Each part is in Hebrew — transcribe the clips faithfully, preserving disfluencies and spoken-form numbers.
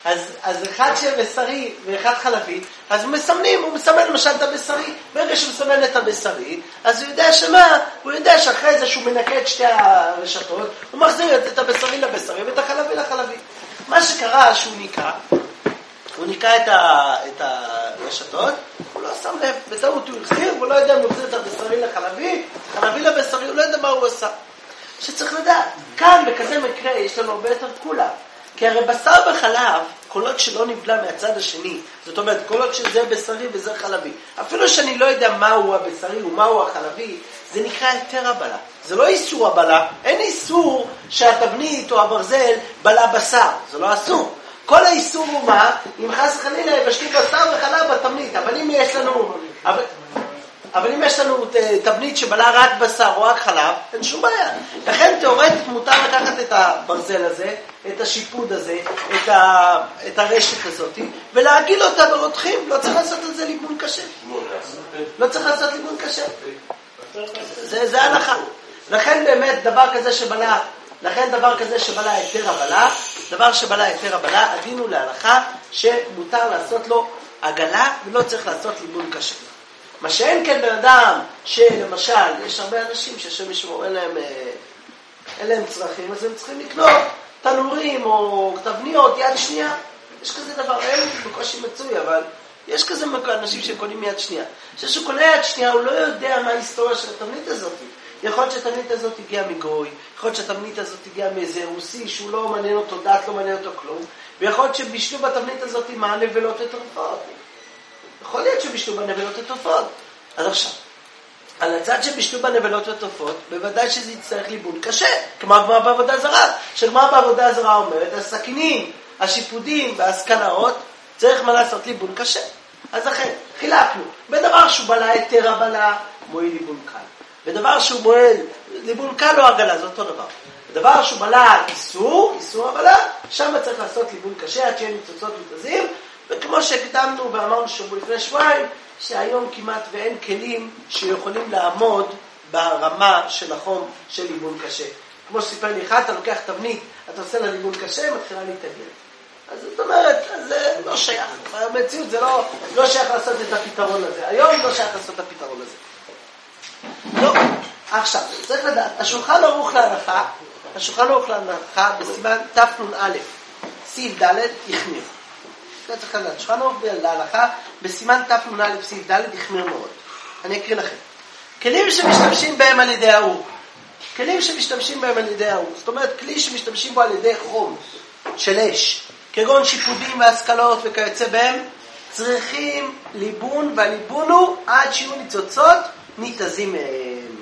אז, אז אחד שבשרי ואחד חלבי, אז מסמנים, הוא מסמן למשל את הבשרי, ברגע שהוא מסמן את הבשרי, אז הוא יודע שמה, הוא יודע שאחרי זה שהוא מנקה את שתי הרשתות, הוא מחזיר את הבשרי לבשרי ואת החלבי לחלבי. מה שקרה שהוא ניקה, הוא ניקה את, ה, את הרשתות, הוא לא שם לב, בטעות הוא החזיר, הוא לא יודע אם הוא החזיר את הבשרי לחלבי, חלבי לבשרי, הוא לא יודע מה הוא עשה. שצריך לדעת, כאן בכזה מקרה יש לנו הרבה יותר תקולה. כי הרי בשר וחלב, כל עוד שלא נבלע מהצד השני, זאת אומרת, כל עוד שזה בשרי וזה חלבי, אפילו שאני לא יודע מהו הבשרי ומהו החלבי, זה נקרא היתר הבלה. זה לא איסור הבלה, אין איסור שהתבנית או הברזל בלע בשר, זה לא אסור. כל האיסור הוא מה? אם חס וחלילה יבשתי בשר וחלב בתבנית, אבל אם יש לנו... אבל... אבל אם יש לנו תבנית שבלה רק בשר או רק חלב, אין שום בעיה. לכן תיאורטית מותר לקחת את הברזל הזה, את השיפוד הזה, את, ה... את הרשת הזאת, ולהגיל אותה ברותחים. לא צריך לעשות את זה ליבון קשה. לא צריך לעשות ליבון קשה. זה, זה הנחה. לכן באמת דבר כזה שבלה, לכן דבר כזה שבלה היתר הבלה, דבר שבלה היתר הבלה, הדינו להלכה שמותר לעשות לו עגלה ולא צריך לעשות ליבון קשה. מה שאין כן בן אדם, שלמשל, יש הרבה אנשים ששם ישמור, אין להם, אין להם צרכים, אז הם צריכים לקנות תנורים או תבניות יד שנייה. יש כזה דבר, אין בקושי מצוי, אבל יש כזה אנשים שקונים יד שנייה. כשהוא קונה יד שנייה, הוא לא יודע מה ההיסטוריה של התבנית הזאת. יכול להיות שהתבנית הזאת הגיעה מגוי, יכול להיות שהתבנית הזאת הגיעה מאיזה רוסי, שהוא לא מעניין אותו דת, לא מעניין אותו כלום, ויכול להיות שבישלו בתבנית הזאת מה נבלות ותרופות. יכול להיות שבישלו בנבלות ותופות. אז עכשיו, על הצד שבישלו בנבלות ותופות, בוודאי שזה יצטרך ליבון קשה, כמו הגמרא בעבודה זרה. שגמרא בעבודה זרה אומרת, הסכינים, השיפודים וההשכלאות, צריך מה לעשות ליבון קשה. אז לכן, חילקנו. בדבר שהוא בלה היתר הבלה, מועיל ליבון קל. בדבר שהוא מועיל ליבון קל או עגלה, זה אותו דבר. בדבר שהוא בלה איסור, איסור הבלה, שם צריך לעשות ליבון קשה, עד שאין ניצוצות מתזים, וכמו שהקדמנו ואמרנו שבו לפני שבועיים, שהיום כמעט ואין כלים שיכולים לעמוד ברמה של החום של ליבון קשה. כמו שסיפר לי אחד, אתה לוקח תבנית, אתה עושה לה ליבון קשה, מתחילה להתאגר. אז זאת אומרת, זה לא שייך. במציאות זה לא, לא שייך לעשות את הפתרון הזה. היום לא שייך לעשות את הפתרון הזה. לא, עכשיו, צריך לדעת, השולחן ערוך להלכה, השולחן ערוך להלכה בסימן תנ"א, סעיף ד' יחמיר. צריך לדעת, שולחן ערוך להלכה בסימן תנ"א סעיף ד' יחמיר מאוד. אני אקריא לכם. כלים שמשתמשים בהם על ידי האור. כלים שמשתמשים בהם על ידי האור. זאת אומרת, כלי שמשתמשים בו על ידי חום של אש, כגון שיפודים והשכלות וכיוצא בהם, צריכים ליבון, והליבון הוא עד שיהיו ניצוצות ניתזים מהם.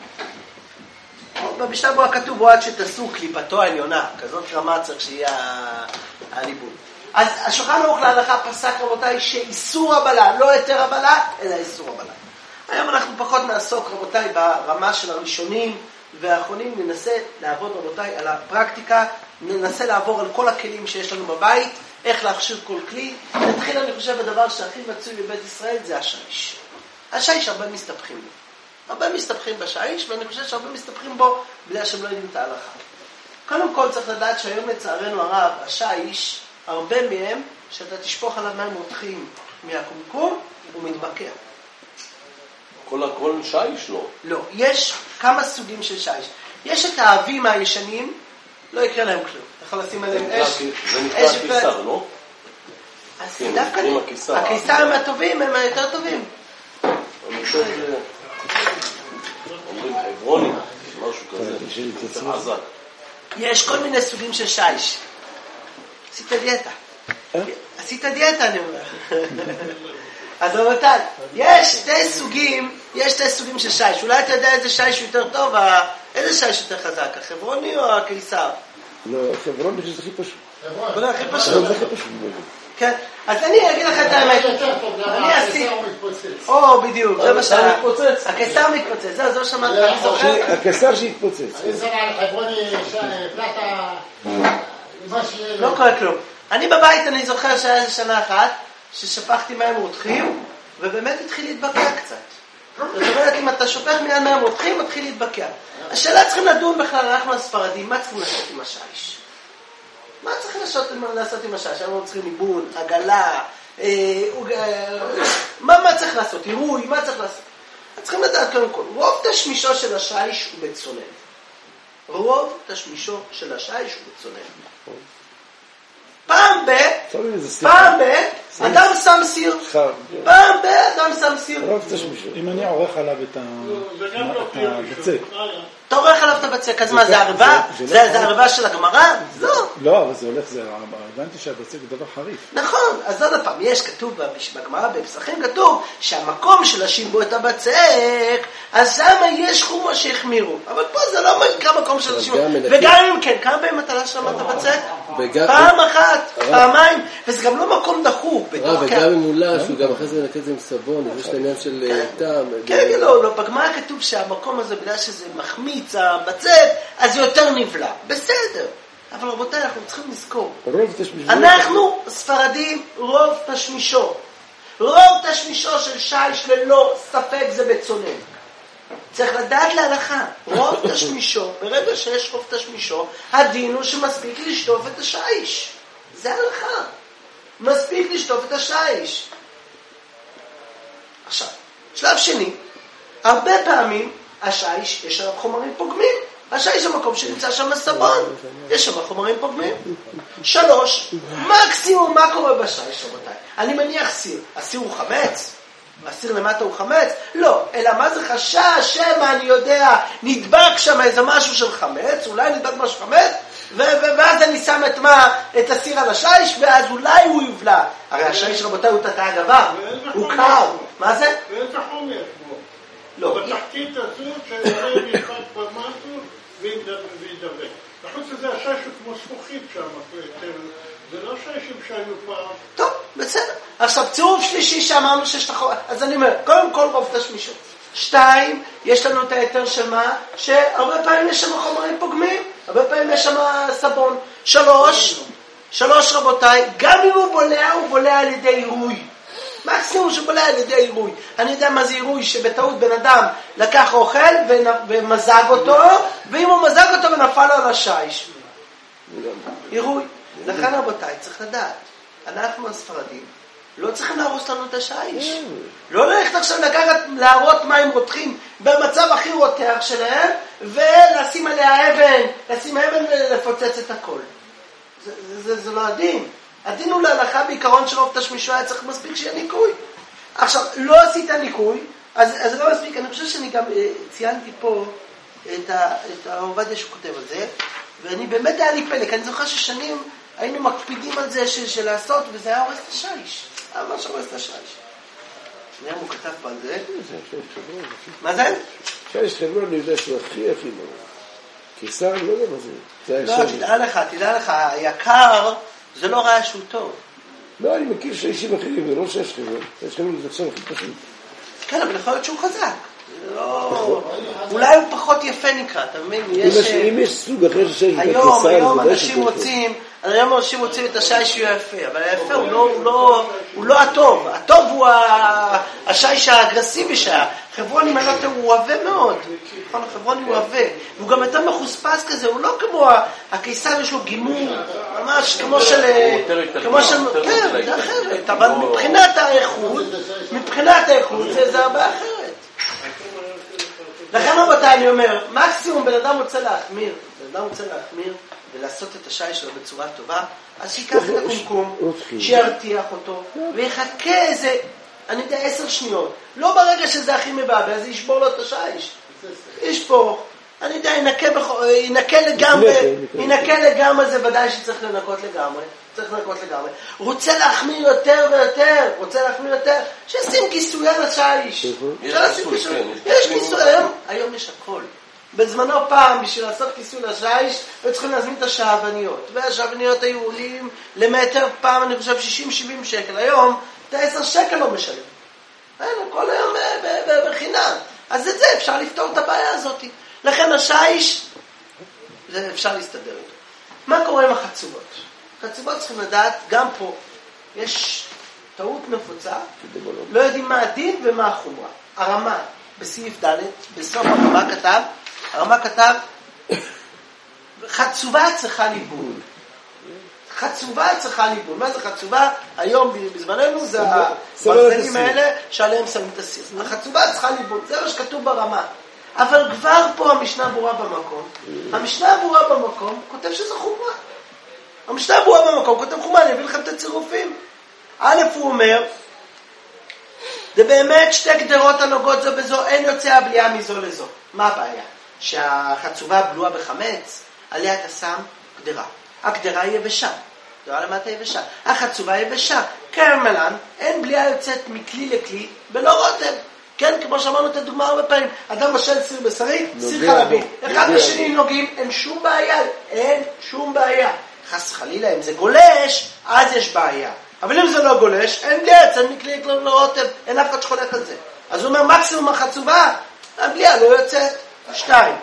במשנה בו הכתוב הוא עד שתעשו קליפתו העליונה, כזאת רמה צריך שיהיה הליבון. אז השולחן ערוך להלכה פסק רבותיי שאיסור הבלה, לא היתר הבלה, אלא איסור הבלה. היום אנחנו פחות נעסוק רבותיי ברמה של הראשונים והאחרונים, ננסה לעבוד רבותיי על הפרקטיקה, ננסה לעבור על כל הכלים שיש לנו בבית, איך להכשיר כל כלי. נתחיל אני חושב בדבר שהכי מצוי בבית ישראל זה השיש. השיש הרבה מסתבכים בו. הרבה מסתבכים בשיש, ואני חושב שהרבה מסתבכים בו בגלל שהם לא יודעים את ההלכה. קודם כל צריך לדעת שהיום לצערנו הרב, השיש, הרבה מהם, שאתה תשפוך עליו מים רותחים מהקומקום, הוא מתבקע. כל הכל שיש לא? לא, יש כמה סוגים של שיש. יש את האבים הישנים, לא יקרה להם כלום. אתה יכול לשים עליהם אש. זה נקרא הקיסר, לא? אז דווקא הקיסרים הטובים הם היותר טובים. אני חושב שזה... אומרים חברונים, משהו כזה. זה חזק. יש כל מיני סוגים של שיש. עשית דיאטה. עשית דיאטה, אני אומר. אז רבותיי, יש שתי סוגים, יש שתי סוגים של שיש. אולי אתה יודע איזה שיש יותר טוב, איזה שיש יותר חזק, החברוני או הקיסר? לא, החברון זה הכי פשוט. חברון הכי פשוט. זה הכי פשוט. כן, אז אני אגיד לך את האמת. אני עשיתי... או, בדיוק, זה מה שאתה... הקיסר מתפוצץ, זהו, זה מה שאמרתי, אני זוכר. הקיסר שהתפוצץ. אני זוכר על חברוני פלטה... לא קורה כלום. אני בבית, אני זוכר שהיה איזה שנה אחת, ששפכתי מים רותחים, ובאמת התחיל להתבקע קצת. זאת אומרת, אם אתה שופך מיד מים רותחים, מתחיל להתבקע. השאלה צריכים לדון בכלל, אנחנו הספרדים, מה צריכים לעשות עם השיש? מה צריך לעשות, לעשות עם השיש? אנחנו צריכים ליבון, עגלה, אה, אה, מה, מה צריך לעשות? עירוי, מה צריך לעשות? צריכים לדעת קודם כל, רוב תשמישו של השיש הוא בצונן. רוב תשמישו של השיש הוא בצונן. פעם ב... פעם ב... אדם שם סיר. פעם ב... אדם שם סיר. אם אני עורך עליו את הבצק. אתה עורך עליו את הבצק, אז מה, זה ערבה? זה הערבה של הגמרא? לא. לא, אבל זה הולך, הבנתי שהבצק זה דבר חריף. נכון, אז עוד פעם, יש כתוב בגמרא, בפסחים כתוב, שהמקום של השיבו את הבצק, אז שמה יש חומה שהחמירו. אבל פה זה לא נקרא מקום של השיבו. וגם אם כן, כמה פעמים אתה לא שמעת בצק? פעם אחת, פעמיים, וזה גם לא מקום דחוק. וגם אם מולה, שהוא גם אחרי זה נקד את זה עם סבון, יש את העניין של טעם. כן, לא, לא, בגמרא כתוב שהמקום הזה, בגלל שזה מחמיץ הבצק, אז זה יותר נבלע. בסדר. אבל רבותיי, אנחנו צריכים לזכור. אנחנו, ספרדים, רוב תשמישו. רוב תשמישו של שיש ללא ספק זה בצונן. צריך לדעת להלכה. רוב תשמישו, ברגע שיש רוב תשמישו, הדין הוא שמספיק לשטוף את השיש. זה הלכה. מספיק לשטוף את השיש. עכשיו, שלב שני, הרבה פעמים השיש יש שם חומרים פוגמים. השיש זה מקום שנמצא שם סבון, יש שם חומרים פוגמים. שלוש, מקסימום מה קורה בשיש, רבותיי? אני מניח סיר. הסיר הוא חמץ? הסיר למטה הוא חמץ? לא, אלא מה זה חשש שמה אני יודע, נדבק שם איזה משהו של חמץ, אולי נדבק משהו חמץ, ואז אני שם את מה, את הסיר על השיש, ואז אולי הוא יבלע. הרי השיש, רבותיי, הוא תתא הגבה, הוא קר. מה זה? ואיזה חומר בו? לא. בתחתית הזו שאולי נדבק במשהו וידבק. לחוץ לזה השיש הוא כמו זכוכית שם, זה לא שישים שהיו פעם. טוב, בסדר. עכשיו, צירוף שלישי שאמרנו שיש לך... אז אני אומר, קודם כל רוב תשמישו. שתיים, יש לנו את היתר של מה? שהרבה פעמים יש שם חומרים פוגמים, הרבה פעמים יש שם סבון. שלוש, שלוש רבותיי, גם אם הוא בולע, הוא בולע על ידי עירוי. מקסימום שבולע על ידי עירוי. אני יודע מה זה עירוי, שבטעות בן אדם לקח אוכל ומזג אותו, ואם הוא מזג אותו ונפל לו על השיש. עירוי. לכן רבותיי, צריך לדעת, אנחנו הספרדים, לא צריכים להרוס לנו את השיש. לא ללכת עכשיו לקחת, להראות מים רותחים במצב הכי רותח שלהם, ולשים עליה אבן, לשים אבן ולפוצץ את הכל. זה, זה, זה לא הדין. הדין הוא להלכה בעיקרון של רוב תשמישו, היה צריך מספיק שיהיה ניקוי. עכשיו, לא עשית ניקוי, אז, אז זה לא מספיק. אני חושב שאני גם אה, ציינתי פה את, ה, את העובדיה שהוא כותב על זה, ואני באמת היה לי פלק. אני זוכר ששנים היינו מקפידים על זה של, של לעשות, וזה היה הורס את השיש. היה ממש הורס את השיש. שנייה הוא כתב פה על זה. מה זה? שיש חבר'ה, אני יודע שהוא הכי הכי לא. קיסר, לא יודע מה זה. לא, תדע לך, תדע לך, היקר, זה לא ראה שהוא טוב. לא, אני מכיר שאישים אחרים, זה לא שיש חבר'ה. יש חבר'ה, זה עכשיו הכי פשוט. כן, אבל יכול להיות שהוא חזק. אולי הוא פחות יפה נקרא, אתה מבין? אם יש סוג אחר שיש קיסר, היום, היום אנשים רוצים... היום אנשים רוצים את השיש שהוא יפה, אבל היפה הוא לא, הוא לא, הוא לא הטוב. הטוב הוא השיש האגרסיבי שהיה. חברוני מלוטר הוא אוהבה מאוד. חברוני הוא אוהבה. והוא גם יותר מחוספס כזה, הוא לא כמו הקיסר, יש לו גימור, ממש כמו של... כמו של... כן, זה אחרת. אבל מבחינת האיכות, מבחינת האיכות זה הרבה אחרת. לכן רבותיי, אני אומר, מקסימום בן אדם רוצה להחמיר, בן אדם רוצה להחמיר, ולעשות את השיש שלו בצורה טובה, אז שיקח את הקומקום, שירתיח אותו, ויחכה איזה, אני יודע, עשר שניות. לא ברגע שזה הכי מבעבע, זה ישבור לו את השיש. ישפוך, אני יודע, ינקה לגמרי, ינקה לגמרי, זה ודאי שצריך לנקות לגמרי. צריך לנקות לגמרי. רוצה להחמיר יותר ויותר, רוצה להחמיר יותר, שישים כיסוי על השיש. יש כיסוי, היום יש הכל. בזמנו פעם, בשביל לעשות כיסוי לשיש, היו צריכים להזמין את השעבניות. והשעבניות היו עולים למטר פעם, אני חושב, שישים שבעים שקל. היום, את עשר שקל לא משלם. כל היום בחינם. אז את זה אפשר לפתור את הבעיה הזאת. לכן השיש, זה אפשר להסתדר איתו. מה קורה עם החצובות? חצובות צריכים לדעת, גם פה, יש טעות נפוצה, לא יודעים מה הדין ומה החומרה. הרמה, בסעיף ד', בסוף הרמה כתב, הרמה כתב, חצובה צריכה ליבון. חצובה צריכה ליבון. מה זה חצובה? היום בזמננו זה הברזלים האלה שעליהם שמים את הסיר. החצובה צריכה ליבון, זה מה שכתוב ברמה. אבל כבר פה המשנה ברורה במקום. המשנה ברורה במקום כותב שזה חומרה. המשנה ברורה במקום כותב חומרה, אני אביא לכם את הצירופים. א' הוא אומר, זה באמת שתי גדרות הנוגעות זו בזו, אין יוצא הבליעה מזו לזו. מה הבעיה? שהחצובה בלועה בחמץ, עליה אתה שם גדרה. הגדרה היא יבשה. גדרה למטה יבשה. החצובה יבשה. קרמלן, אין בליעה יוצאת מכלי לכלי, בלא רוטב. כן, כמו שאמרנו את הדוגמה הרבה פעמים. אדם משל סיר בשרי, סיר חלבי. אחד בשני נוגעים, אין שום בעיה. אין שום בעיה. חס חלילה, אם זה גולש, אז יש בעיה. אבל אם זה לא גולש, אין בליעה יוצאת מכלי לרוטב. אין אף אחד שחולק על זה. אז הוא אומר, מקסימום החצובה, הבליעה לא יוצאת. שתיים.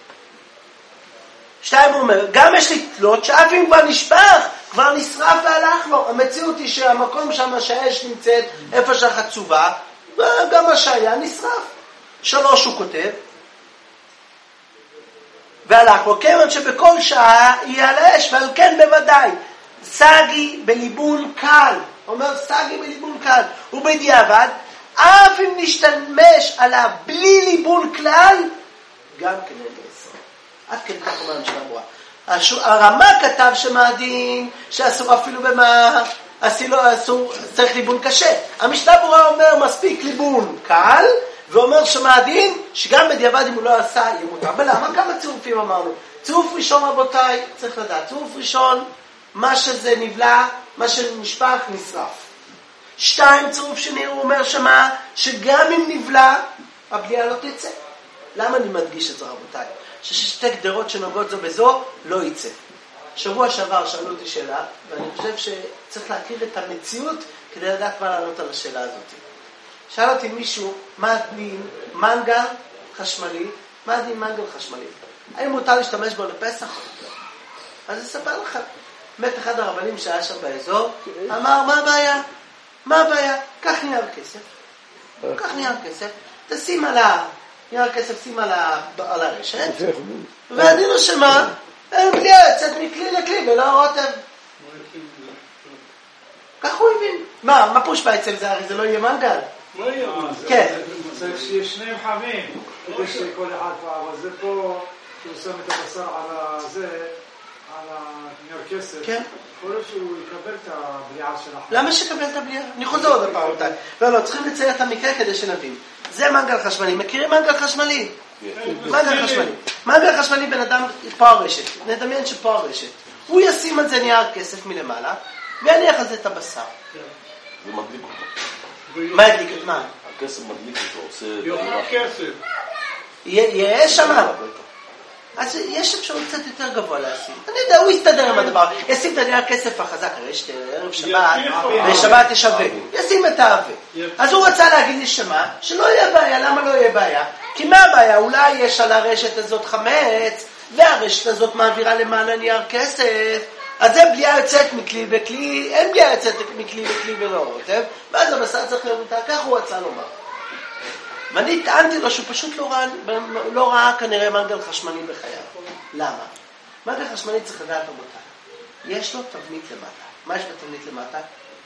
שתיים הוא אומר, גם יש לי תלות שאף אם כבר נשפך, כבר נשרף והלך לו. המציאות היא שהמקום שם שהאש נמצאת, איפה שהחצובה, גם השהיה נשרף. שלוש הוא כותב, והלך לו, כיוון שבכל שעה יהיה על האש, ועל כן בוודאי, סגי בליבון קל, אומר סגי בליבון קל, ובדיעבד, אף אם נשתמש עליו בלי ליבון כלל, גם כן אין לעשר. עד כן כך אומר המשנה ברורה. הרמה כתב שמעדין שאסור אפילו במה, אסור, אסור, צריך ליבון קשה. המשנה ברורה אומר מספיק ליבון קל, ואומר שמעדין שגם בדיעבד אם הוא לא עשה יהיה מותר. ולמה? כמה צירופים אמרנו? צירוף ראשון רבותיי, צריך לדעת. צירוף ראשון, מה שזה נבלע, מה שנשפך נשרף. שתיים, צירוף שני הוא אומר שמה, שגם אם נבלע, הבליעה לא תצא. למה אני מדגיש את זה רבותיי? ששתי גדרות שנוגעות זו בזו לא יצא. שבוע שעבר שאלו אותי שאלה, ואני חושב שצריך להכיר את המציאות כדי לדעת מה לענות על השאלה הזאת. שאל אותי מישהו, מה הדין מנגל חשמלי? מה הדין מנגל חשמלי? האם מותר להשתמש בו לפסח? אז אספר לכם. מת אחד הרבנים שהיה שם באזור, אמר, מה הבעיה? מה הבעיה? קח נייר כסף. קח נייר כסף, תשים על ה... נייר כסף שים על, ה... על הרשת, ועדינו שמה, אין בליעה יוצאת מכלי לכלי ולא רוטב. כך הוא הבין. מה, מה פושפה אצל זה? הרי זה לא יהיה מנגל. לא יהיה מנגל. כן. צריך שיהיה שניהם חמים, כדי שכל אחד פעם, אבל זה פה, שהוא שם את הבשר על זה, על הנייר כסף. כן. יכול להיות שהוא יקבל את הבליעה של החיים. למה שקבל את הבליעה? אני חוזר עוד הפעם אותה. לא, לא, צריכים לצייר את המקרה כדי שנבין. זה מנגל חשמלי. מכירים מנגל חשמלי? מנגל חשמלי. מנגל חשמלי בן אדם, פה הרשת. נדמיין שפה הרשת. הוא ישים על זה נייר כסף מלמעלה, ויניח על זה את הבשר. זה מדליק אותו. מה ידליק את מה? הכסף מדליק אותו, עושה... יוכל כסף. יהיה שמה. אז יש אפשרות קצת יותר גבוה להשים. אני יודע, הוא יסתדר עם הדבר. ישים את הנייר כסף החזק, הרי יש ערב שבת, ושבת יש עבה. ישים את העבה. אז הוא רצה להגיד לי שמה, שלא יהיה בעיה. למה לא יהיה בעיה? כי מה הבעיה? אולי יש על הרשת הזאת חמץ, והרשת הזאת מעבירה למעלה נייר כסף, אז זה בליעה יוצאת מכלי בכלי, אין בליעה יוצאת מכלי בכלי ולא רוטב, ואז הבשר צריך לראות, כך הוא רצה לומר. ואני טענתי לו שהוא פשוט לא ראה, לא ראה כנראה מנגל חשמלי בחייו. למה? מנגל חשמלי צריך לדעת רבותיי. יש לו תבנית למטה. מה יש בתבנית למטה?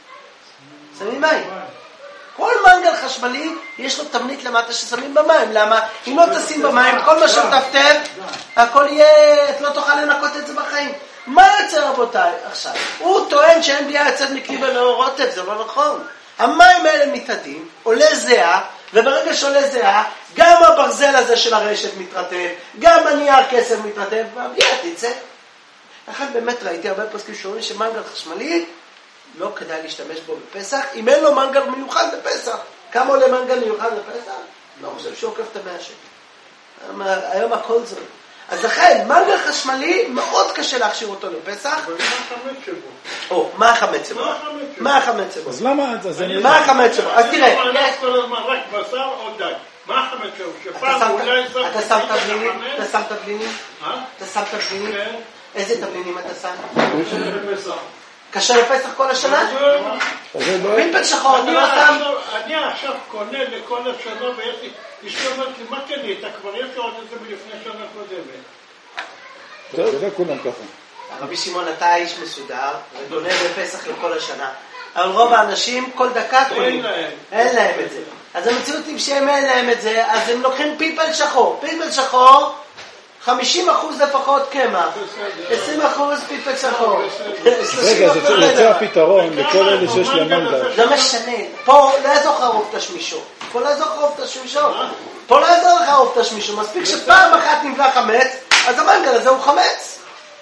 שמים מים. כל מנגל חשמלי יש לו תבנית למטה ששמים במים. למה? אם לא תשים במים, כל מה שתפתר, הכל יהיה, את לא תוכל לנקות את זה בחיים. מה יוצא רבותיי? עכשיו, הוא טוען שאין בליעה יוצאת מכלי ולא רוטב, זה לא נכון. המים האלה מתאדים, עולה זהה, וברגע שעולה זהה, גם הברזל הזה של הרשת מתרטב, גם הנייר כסף מתרטב, והבליעה תצא. לכן באמת ראיתי הרבה פוסקים שאומרים שמנגל חשמלי, לא כדאי להשתמש בו בפסח, אם אין לו מנגל מיוחד בפסח. כמה עולה מנגל מיוחד בפסח? לא חושב שעוקף את המאה שקל. היום הכל זול. אז לכן, מנגל חשמלי מאוד קשה להכשיר אותו לפסח. אבל מה החמץ שבו? או, מה החמץ שבו? מה החמץ שבו? אז למה? מה החמץ שבו? אז תראה. אני לא כל הזמן רק בשר או די. מה החמץ שבו? שפעם אולי... אתה שם תבלינים? אתה שם תבלינים? אה? אתה שם תבלינים? כן. איזה תבלינים אתה שם? בפסח. קשה לפסח כל השנה? פלפל שחור, אתה לא שם? אני עכשיו קונה לכל השנה ויש לי... אשתי אומרת לי, מה קנית? כבר יש עוד את זה מלפני שנה קודמת. זה לא כולם ככה. רבי שמעון, אתה איש מסודר, וגונה בפסח לכל השנה. אבל רוב האנשים כל דקה קונים. אין להם את זה. אז המציאות היא שהם אין להם את זה, אז הם לוקחים פלפל שחור. פלפל שחור, חמישים אחוז לפחות קמח, עשרים אחוז פלפל שחור. רגע, זה יוצא הפתרון לכל אלה שיש להם מנגל. זה משנה. פה לא יעזור לך רוב תשמישו. פה לא יעזור לך רוב תשמישו. פה לא יעזור לך רוב תשמישו. מספיק שפעם אחת נבלה חמץ, אז המנגל הזה הוא חמץ.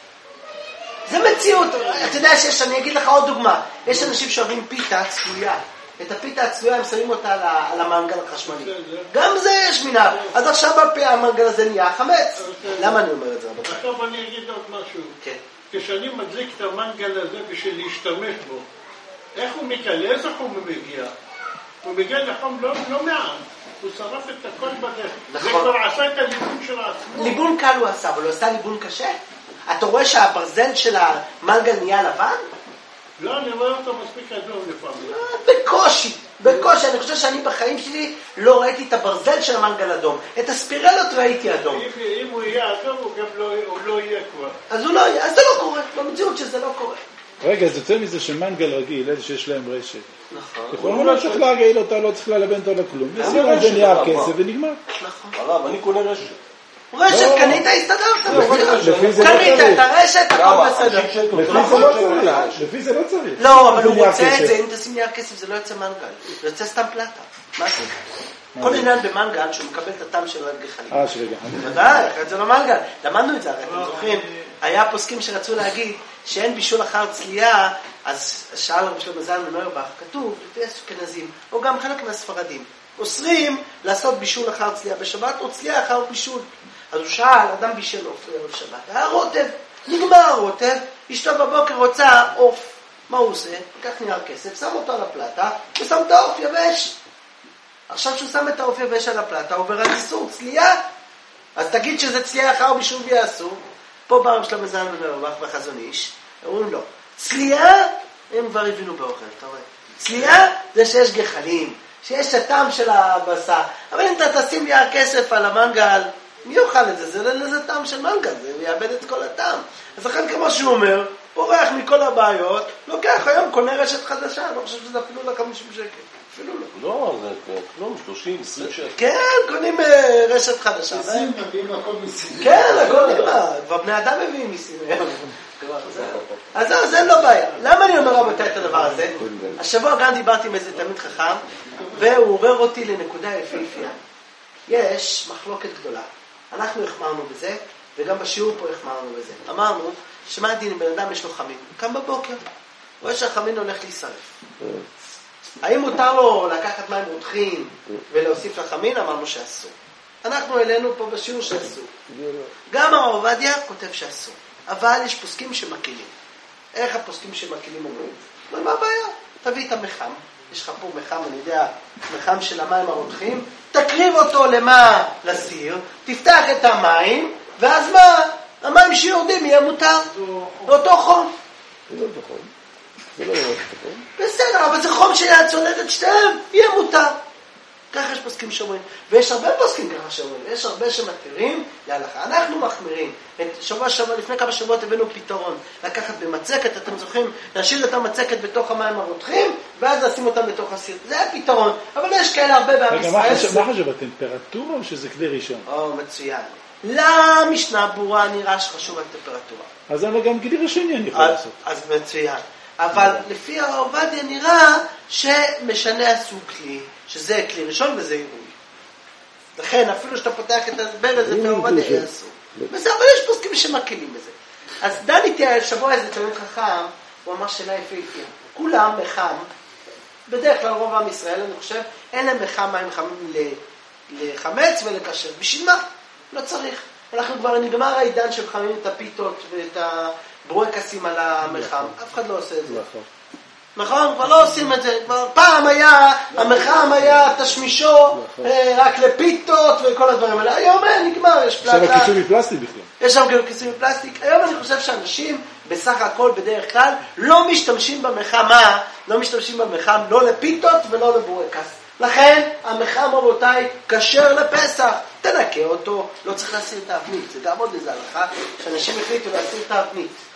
זה מציאות. אתה יודע שיש, אני אגיד לך עוד דוגמה. יש אנשים שאוהבים פיתה צלויה. את הפיתה הצלויה הם שמים אותה על המנגל החשמלי. גם זה יש מנהג. אז עכשיו המנגל הזה נהיה חמץ. למה אני אומר את זה? עכשיו אני אגיד עוד משהו. כשאני מדליק את המנגל הזה בשביל להשתמש בו, איך הוא מגיע? לאיזה חום הוא מגיע? הוא מגיע לחום לא מעט. הוא שרף את הכל בדרך. זה כבר עשה את הליבון של עצמו. ליבון קל הוא עשה, אבל הוא עשה ליבון קשה. אתה רואה שהברזל של המנגל נהיה לבן? לא, אני רואה אותו מספיק אדום לפעמים. בקושי, בקושי. אני חושב שאני בחיים שלי לא ראיתי את הברזל של המנגל אדום. את הספירלות ראיתי אדום. אם הוא יהיה אדום, הוא גם לא יהיה כבר. אז הוא לא יהיה, אז זה לא קורה. במציאות שזה לא קורה. רגע, אז יוצא מזה שמנגל רגיל, איזה שיש להם רשת. נכון. יכולים לא צריך להגעיל אותה, לא צריך ללבן אותה לכלום. ישים על זה נייר כסף ונגמר. נכון. הרב, אני קונה רשת. רשת, קנית, הסתדרת. לפי זה לא קנית צריך. את הרשת, הכל בסדר. לפי זה לא צריך. לא, אבל הוא רוצה את זה, אם תשים נייר כסף זה לא יוצא מנגל. זה יוצא סתם פלטה. מה עשית? כל עניין במנגל שהוא מקבל את הטעם של גחלים. אה, של גחלים. ודאי, אחרת זה לא מנגל. למדנו את זה, הרי אתם זוכרים. היה פוסקים שרצו להגיד שאין בישול אחר צלייה, אז שאל רבי שלמה זלמן אוירבך, כתוב לפי אשכנזים, או גם חלק מהספרדים, אוסרים לעשות בישול אחר צלייה בשבת, או צלייה אחר בישול. אז הוא שאל, אדם בישל עוף לערב שבת, היה רוטב, נגמר הרוטב, אשתו בבוקר רוצה עוף. מה הוא עושה? לקח נייר כסף, שם אותו על הפלטה, ושם את העוף יבש. עכשיו שהוא שם את העוף יבש על הפלטה, הוא עובר על איסור צלייה. אז תגיד שזה צלייה אחר בישול ויעשו. פה בא רבי שלמה זלמן אוירבך והחזון איש, אומרים לו, צלייה, הם כבר הבינו באוכל, אתה רואה. צלייה זה שיש גחלים, שיש הטעם של הבשר, אבל אם אתה תשים נייר כסף על המנגל, מי יאכל את זה? זה לא איזה טעם של מנגל, זה יאבד את כל הטעם. אז לכן כמו שהוא אומר, פורח מכל הבעיות, לוקח היום, קונה רשת חדשה, אני לא חושב שזה אפילו לא חמישים שקל. אפילו לא. לא, זה כלום, שלושים, עשרים שקל. כן, קונים רשת חדשה. מיסים, מביאים הכל מיסים. כן, הכל נראה. כבר בני אדם מביאים מיסים היום. אז זהו, זה לא בעיה. למה אני אומר רבותיי את הדבר הזה? השבוע גם דיברתי עם איזה תלמיד חכם, והוא עורר אותי לנקודה יפהפייה. יש מחלוקת גדולה. אנחנו החמרנו בזה, וגם בשיעור פה החמרנו בזה. אמרנו, שמה הדין אם בן אדם יש לו חמין? קם בבוקר, רואה שהחמין הולך להישרף. האם מותר לו לקחת מים רותחים ולהוסיף לחמין? אמרנו שאסור. אנחנו העלינו פה בשיעור שאסור. גם הרב עובדיה כותב שאסור. אבל יש פוסקים שמקילים. איך הפוסקים שמקילים אומרים? אבל מה הבעיה? תביא את המחם. יש לך פה מחם, אני יודע, מחם של המים הרותחים. תקריב אותו למה? לסיר. תפתח את המים, ואז מה? המים שיורדים יהיה מותר. לאותו חום. זה לא נכון. זה לא נכון. בסדר, אבל זה חום שיצולד את שתיהם, יהיה מותר. ככה יש פוסקים שאומרים. ויש הרבה פוסקים ככה שאומרים. יש הרבה שמתירים להלכה. אנחנו מחמירים. את שבוע שבוע, לפני כמה שבועות הבאנו פתרון. לקחת במצקת, אתם זוכרים, להשאיר את המצקת בתוך המים הרותחים, ואז לשים אותם בתוך הסיר. זה הפתרון. אבל יש כאלה הרבה בעם ישראל. רגע, מה חשוב, הטמפרטורה או שזה כלי ראשון? או, מצוין. למשנה ברורה נראה שחשוב הטמפרטורה. אז אני גם כלי ראשון אני יכול לעשות. אז מצוין. אבל לפי הרב עובדיה נראה שמשנה הסוג כלי, שזה כלי ראשון וזה עירוי. לכן אפילו שאתה פותח את ההסבר הזה, הרב עובדיה יעשו. וזה, אבל יש פוסקים שמקלים בזה. אז דן איתי השבוע איזה תלמיד חכם, הוא אמר שאלה יפהפייה. כולם מחם, בדרך כלל רוב עם ישראל, אני חושב, אין להם מחם מים חמים לחמץ ולקשר. בשביל מה? לא צריך. אנחנו כבר נגמר העידן שמחמים את הפיתות ואת הברואקסים על המחם. אף אחד לא עושה את זה. נכון. נכון? כבר לא עושים את זה. כבר פעם היה, המחם היה תשמישו רק לפיתות וכל הדברים האלה. היום אין, נגמר, יש פלטה. יש שם כיסוי מפלסטיק בכלל. יש שם כיסוי מפלסטיק. היום אני חושב שאנשים בסך הכל בדרך כלל לא משתמשים במחם, מה? לא משתמשים במחם לא לפיתות ולא לברואקס. לכן המחם רבותיי כשר לפסח, תנקה אותו, לא צריך להסיר את האבנית, זה גם עוד איזה הלכה שאנשים החליטו להסיר את האבנית.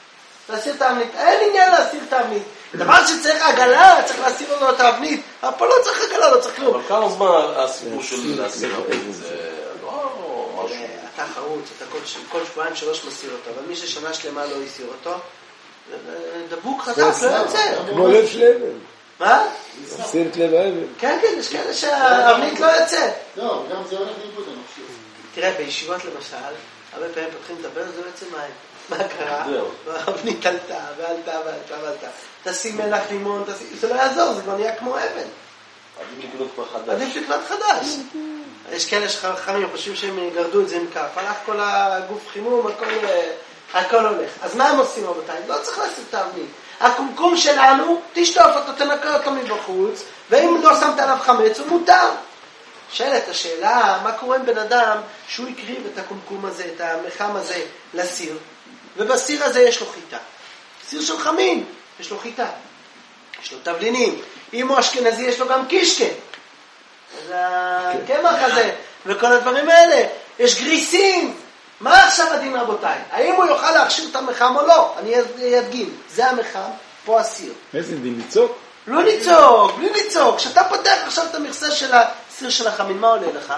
להסיר תבנית. אין עניין להסיר תבנית. דבר שצריך עגלה, צריך להסיר אותו את האבנית. אבל פה לא צריך עגלה, לא צריך כלום. אבל כמה זמן הסיפור של להסיר אבנית? זה לא משהו. אתה חרוץ, אתה כל שבועיים שלוש מסיר אותו, אבל מי ששנה שלמה לא הסיר אותו, דבוק חזק, לא יוצא. כמו לב של אבן. מה? הסיר את לב האבן. כן, כן, יש כאלה שהאבנית לא יוצא. לא, גם זה הולך לאיבוד, אני חושב. תראה, בישיבות למשל, הרבה פעמים פותחים את הברז, זה יוצא מים. מה קרה? האבנית עלתה, ועלתה, ועלתה, ועלתה. תשים מלח לימון, זה לא יעזור, זה כבר נהיה כמו אבן. עדיף לקנות כבר חדש. עדיף לקנות חדש. יש כאלה שחכמים חושבים שהם יגרדו את זה עם כף, הלך כל הגוף חימום, הכל, הכל הולך. אז מה הם עושים רבותיי? לא צריך לעשות את האבנית. הקומקום שלנו, תשטוף אותו, תנקה אותו מבחוץ, ואם לא שמת עליו חמץ, הוא מותר. שאלת השאלה, מה קורה עם בן אדם שהוא הקריב את הקומקום הזה, את המחם הזה, לסיר, ובסיר הזה יש לו חיטה. סיר של חמין, יש לו חיטה. יש לו תבלינים. אם הוא אשכנזי, יש לו גם קישקה. אז הקמח הזה, וכל הדברים האלה. יש גריסים. מה עכשיו הדין רבותיי? האם הוא יוכל להכשיר את המחם או לא? אני אדגים. זה המחם, פה הסיר. איזה דין לצעוק? לא לצעוק, בלי לצעוק. כשאתה פותח עכשיו את המכסה של הסיר של החמין, מה עולה לך?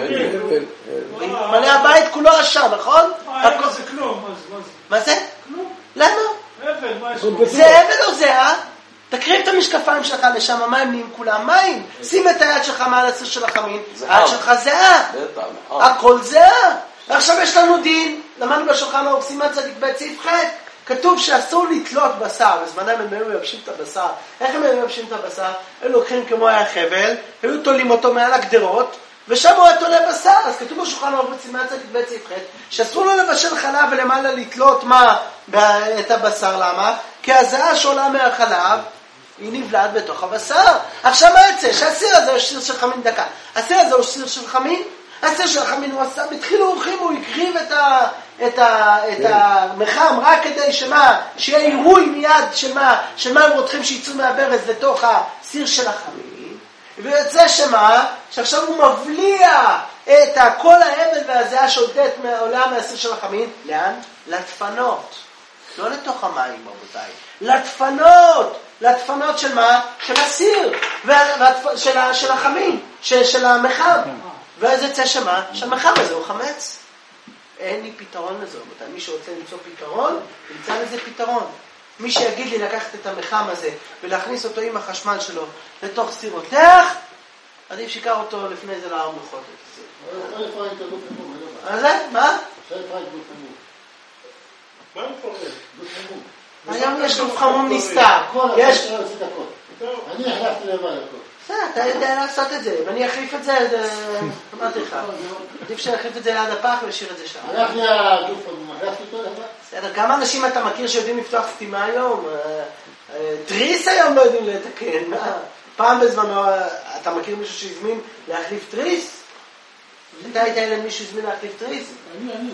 מלא הבית כולו עשן, נכון? אבן זה כלום. מה זה? כלום. למה? אבן, מה יש? זה אבן או זה, אה? תקריב את המשקפיים שלך לשם, מה הם נהיים כולם? מים. שים את היד שלך מעל הסיר של החמין, היד שלך זהה. הכל זהה. ועכשיו יש לנו דין, למדנו בשולחן ערוך, סימן צדיק ב' סעיף ח', כתוב שאסור לתלות בשר, בזמנם הם היו מייבשים את הבשר. איך הם היו מייבשים את הבשר? הם לוקחים כמו היה חבל, היו תולים אותו מעל הגדרות, ושם הוא היה תולה בשר. אז כתוב בשולחן ערוך בסימן צדיק ב' סעיף ח', שאסור לו לבשל חלב ולמעלה לתלות מה? את הבשר, למה? כי הזעה שעולה מהחלב, היא נבלעת בתוך הבשר. עכשיו מה יצא? שהסיר הזה הוא סיר של חמין דקה. הסיר הזה הוא סיר של חמין? הסיר של החמין הוא עשה, בתחילו אורחים הוא הקריב את, ה, את, ה, את המחם רק כדי שמה, שיהיה עירוי מיד שמה, שמה הם רוצים שיצאו מהברז לתוך הסיר של החמין, ויוצא שמה, שעכשיו הוא מבליע את כל האבן והזיעה שעודדת מעולה מהסיר של החמין, לאן? לדפנות. לא לתוך המים רבותיי, לדפנות. לדפנות של מה? של הסיר, של, של החמין, של, של המחם. ואז יצא שמה? שהמחם הזה הוא חמץ. אין לי פתרון לזה. מי שרוצה למצוא פתרון, ימצא לזה פתרון. מי שיגיד לי לקחת את המחם הזה ולהכניס אותו עם החשמל שלו לתוך סיר רותח, עדיף שיקר אותו לפני זה להר מלכות. מה זה? מה? מה הוא קורא? היום יש גוף חמום נסתר. יש... אני החלפתי לבד הכל. אתה יודע לעשות את זה, אם אני אחליף את זה, אמרתי לך, עדיף שאחליף את זה ליד הפח ולשאיר את זה שם. הלכתי הגוף, החלפתי אותו לבד. בסדר, כמה אנשים אתה מכיר שיודעים לפתוח סתימה היום? טריס היום לא יודעים לתקן. פעם בזמנו, אתה מכיר מישהו שהזמין להחליף טריס? אתה היית אלה מישהו שהזמין להחליף טריס? אני, אני.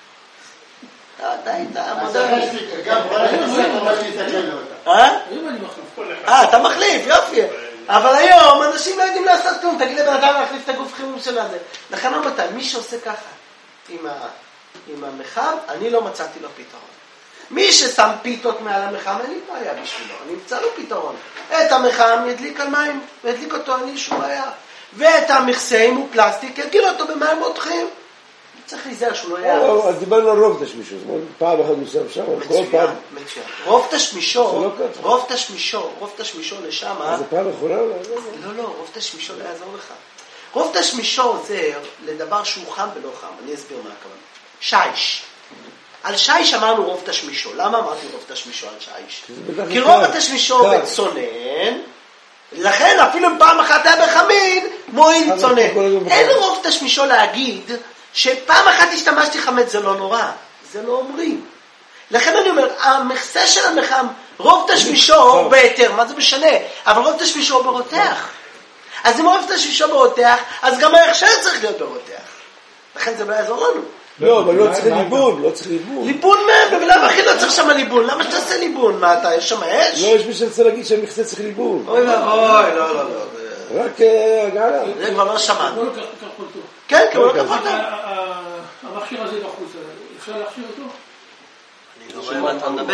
לא, אתה היית אז יש לי גם, אבל אני אתקן לו אותה. אה? אם אני מחליף. אה, אתה מחליף, יופי. אבל היום אנשים לא יודעים לעשות כלום. תגיד לבן אדם להחליף את הגוף חימום של הזה. לכן רבותיי, מי שעושה ככה עם, ה... עם המחם, אני לא מצאתי לו פתרון. מי ששם פיתות מעל המחם, אין לי בעיה בשבילו. אני אמצא לו פתרון. את המחם ידליק על מים, וידליק אותו, אין לי שום בעיה. ואת המכסה, אם הוא פלסטיק, יגיל אותו במים מותחים. צריך להיזהר שהוא לא יערס. אז דיברנו על רוב תשמישו, פעם אחת נוסף שם, כל פעם. מצוין. רוב תשמישו, רוב תשמישו, רוב תשמישו לשם. זה פעם אחרונה? לא, לא, רוב תשמישו לא יעזור לך. רוב תשמישו עוזר לדבר שהוא חם ולא חם. אני אסביר מה הכוונה. שיש. על שיש אמרנו רוב תשמישו. למה אמרתי רוב תשמישו על שיש? כי רוב תשמישו בצונן, לכן אפילו אם פעם אחת היה בחמין, מועיל צונן. אין רוב תשמישו להגיד שפעם אחת השתמשתי חמץ זה לא נורא. זה לא אומרים. לכן אני אומר, המכסה של המחם, רוב תשמישו בהיתר, מה זה משנה? אבל רוב תשמישו ברותח. אז אם רוב תשמישו ברותח, אז גם ההכשר צריך להיות ברותח. לכן זה לא יעזור לנו. לא, אבל לא צריך ליבון, לא צריך ליבון. ליבון מה? ולמה אחי לא צריך שם ליבון? למה שתעשה ליבון? מה אתה, יש שם אש? לא, יש מי שרצה להגיד שהמכסה צריך ליבון. אוי ואוי, לא, לא, לא. רק הגעלה. זה כבר לא שמענו. לא לקח אותו. כן, כי הוא לא לקח אותו. המכשיר הזה בחוץ, אפשר להכשיר אותו? אני לא רואה מה אתה מדבר.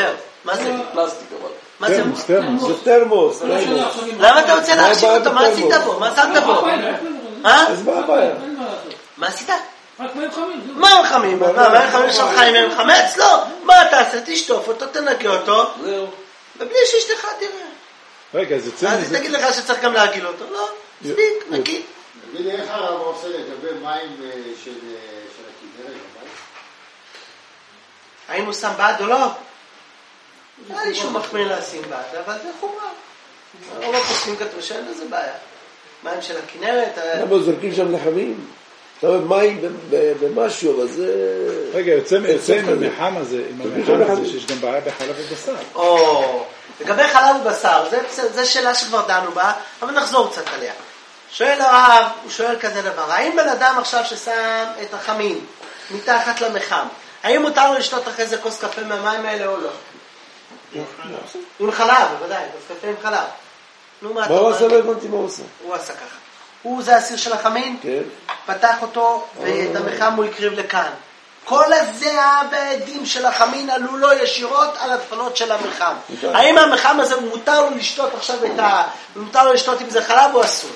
מה זה? פלסטיק אבל. מה זה? תרמוס, תרמוס. זה תרמוס. למה אתה רוצה להחשיב אותו? מה עשית בו? מה שמת בו? אה? אז מה הבעיה? מה עשית? רק מים חמים. מים חמים? מה, מים חמים שלך עם מים חמץ? לא. מה אתה עושה? תשטוף אותו, תנקה אותו. זהו. ובלי שאשתך תראה. רגע, זה יוצא אז מזה. תגיד לך שצריך גם להגיל אותו. לא, מספיק, נקי. תגיד לי, איך הרב עושה לגבי מים אה, של אה, של הכנרת בבית? האם הוא שם בד או לא? אין לי שום מחמיר לשים בד, אבל זה חומרה. לא פוסקים כתוב שאין לזה בעיה. מים של הכנרת... למה זורקים שם לחמים? אתה אומר מים במשהו, אבל זה... רגע, יוצא עם המחם הזה, עם המחם הזה, שיש גם בעיה בחלב ובשר. או, לגבי חלב ובשר, זו שאלה שכבר דנו בה, אבל נחזור קצת עליה. שואל הרב, הוא שואל כזה דבר, האם בן אדם עכשיו ששם את החמין מתחת למחם, האם מותר לו לשתות אחרי זה כוס קפה מהמים האלה או לא? עם חלב, בוודאי, כוס קפה עם חלב. נו, מה אתה מה הוא אומר? עושה? לא הבנתי מה הוא עושה. הוא עשה ככה. הוא זה הסיר של החמין, כן. פתח אותו ואת המחם הוא הקריב לכאן. כל הזיעה והעדים של החמין עלו לו ישירות על הדפנות של המחם. האם המחם הזה מותר לו לשתות עכשיו את ה... מותר לו לשתות אם זה חלב או אסור?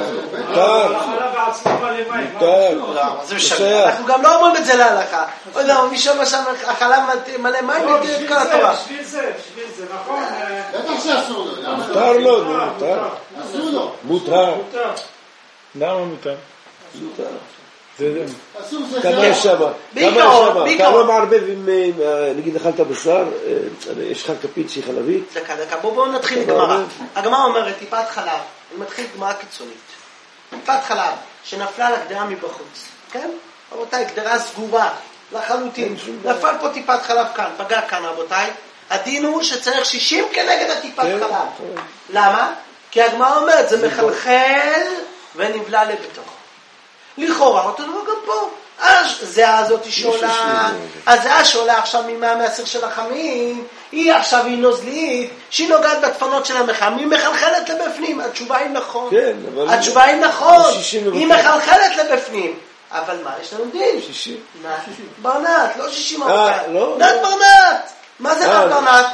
מותר. החלב בעצמו מלא מים. מותר. לא, זה משנה. אנחנו גם לא אומרים את זה להלכה. אוי לא, מי שאומר שהחלב מלא מים לא, נגד את בשביל כל זה, התורה. בשביל זה, בשביל זה, נכון? בטח שאסור לו. למה? מותר לו, מותר. אסור לו. מותר. מותר. למה מותר? מותר. זה אסור זה כמה יש שם? כמה יש בעיקרון, שם? אתה בעיקרון. לא מערבב עם, אה, נגיד אכלת בשר, אה, יש לך כפית שהיא חלבית? דקה, דקה, בואו בוא נתחיל עם גמרא. הגמרא אומרת, טיפת חלב, אני מתחיל גמרא קיצונית. טיפת חלב שנפלה על הגדרה מבחוץ, כן? רבותיי, גדרה סגורה, לחלוטין. נפל פה טיפת חלב כאן, פגע כאן רבותיי. הדין הוא שצריך שישים כנגד הטיפת כן, חלב. כן. למה? כי הגמרא אומרת, זה מחלחל ונבלע לבתוכו. לכאורה, אותו דבר גם פה. הזיעה הזאת שעולה, הזיעה שעולה עכשיו ממה מהסיר של החמין, היא עכשיו היא נוזלית, שהיא נוגעת בדפנות של המחם, היא מחלחלת לבפנים. התשובה היא נכון. כן, אבל... התשובה היא נכון. שישים היא ובפנים. מחלחלת לבפנים. אבל מה, יש לנו דין? שישים. נת ברנט, לא שישים אה, ארוכה. לא? נת ברנט. מה זה אה, נת ברנט?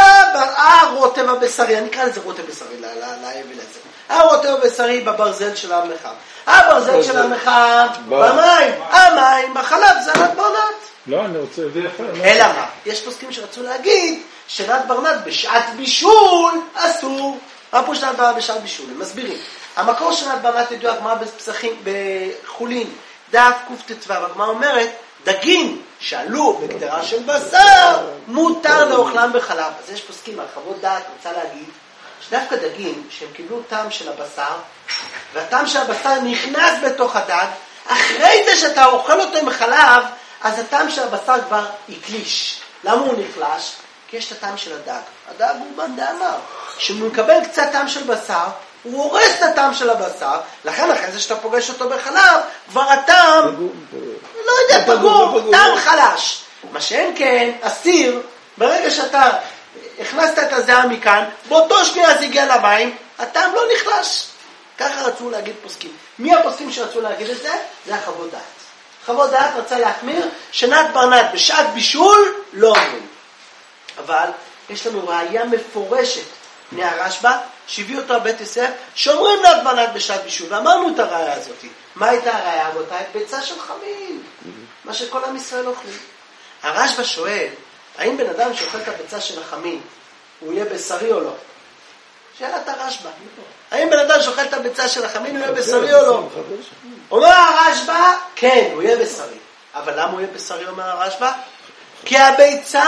אה, הרוטב הבשרי, אני אקרא לזה רוטב בשרי, להבל הזה. הרוטב הבשרי בברזל של המחם. הברזל של המחם, במים, המים, בחלב, זה נת ברנט. לא, אני רוצה להביא לך. אלא מה? יש פוסקים שרצו להגיד שנת ברנט בשעת בישול אסור. מה פה שנת ברנט בשעת בישול? הם מסבירים. המקור של נת ברנט ידוע הגמרא בפסחים, בחולין, דף קט"ו, הגמרא אומרת, דגים שעלו בגדרה של בשר, מותר לאוכלם בחלב. אז יש פוסקים, הרחבות דעת, רוצה להגיד, שדווקא דגים שהם קיבלו טעם של הבשר, והטעם של הבשר נכנס בתוך הדג, אחרי זה שאתה אוכל אותו עם חלב, אז הטעם של הבשר כבר יקליש. למה הוא נחלש? כי יש את הטעם של הדג. הדג הוא בן דאמר. כשהוא מקבל קצת טעם של בשר, הוא הורס את הטעם של הבשר, לכן אחרי זה שאתה פוגש אותו בחלב, כבר הטעם, לא יודע, פגום, טעם חלש. מה שאין כן, אסיר, ברגע שאתה הכנסת את הזיעה מכאן, באותו שנייה זה הגיע למים, הטעם לא נחלש. ככה רצו להגיד פוסקים. מי הפוסקים שרצו להגיד את זה? זה החוות דעת. חוות דעת רצה להחמיר שנת ברנט בשעת בישול לא אומרים. אבל יש לנו ראייה מפורשת מהרשב"א, שהביא אותו הבית יוסף, שאומרים נת ברנט בשעת בישול, ואמרנו את הראייה הזאת. מה הייתה הראייה, רבותיי? ביצה של חמין, מה שכל עם ישראל אוכלים. הרשב"א שואל, האם בן אדם שאוכל את הביצה של החמין, הוא יהיה בשרי או לא? שאלת הרשב"א. האם בן אדם שאוכל את הביצה של החמין, הוא יהיה בשרי או לא? אומר הרשב"א, כן, הוא יהיה בשרי. אבל למה הוא יהיה בשרי, אומר הרשב"א? כי הביצה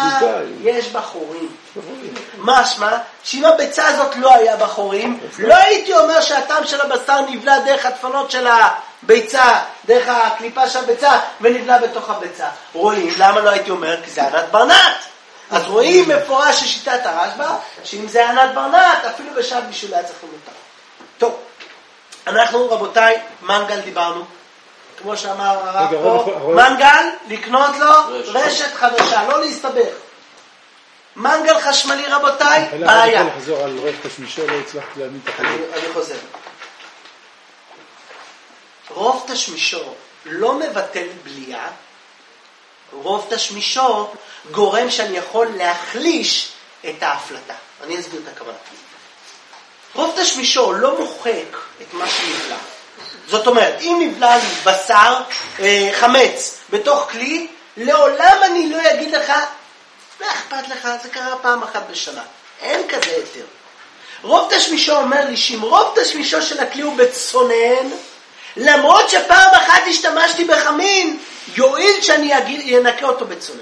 יש בה חורים. משמע, שאם הביצה הזאת לא היה בחורים, לא הייתי אומר שהטעם של הבשר נבלע דרך הדפנות של הביצה, דרך הקליפה של הביצה, ונבלע בתוך הביצה. רואים, למה לא הייתי אומר? כי זה ענת ברנט. אז רואים מפורש ששיטת הרשב"א, שאם זה ענת ברנט, אפילו בשעת בישול היה צריך למותר. טוב, אנחנו רבותיי, מנגל דיברנו. כמו שאמר הרב פה, מנגל, לקנות לו רשת חדשה, לא להסתבך. מנגל חשמלי רבותיי, בעיה. אני יכול לחזור על רוב תשמישו, לא הצלחתי להאמין את החלק. אני חוזר. רוב תשמישו לא מבטל בליעה, רוב תשמישו גורם שאני יכול להחליש את ההפלטה. אני אסביר את הכוונה. רוב תשמישו לא מוחק את מה שנבלע. זאת אומרת, אם נבלע לי בשר, אה, חמץ, בתוך כלי, לעולם אני לא אגיד לך, מה אכפת לך? זה קרה פעם אחת בשנה. אין כזה יותר. רוב תשמישו אומר לי שאם רוב תשמישו של הכלי הוא בצונן, למרות שפעם אחת השתמשתי בחמין, יועיל שאני אגיד, ינקה אותו בצונן.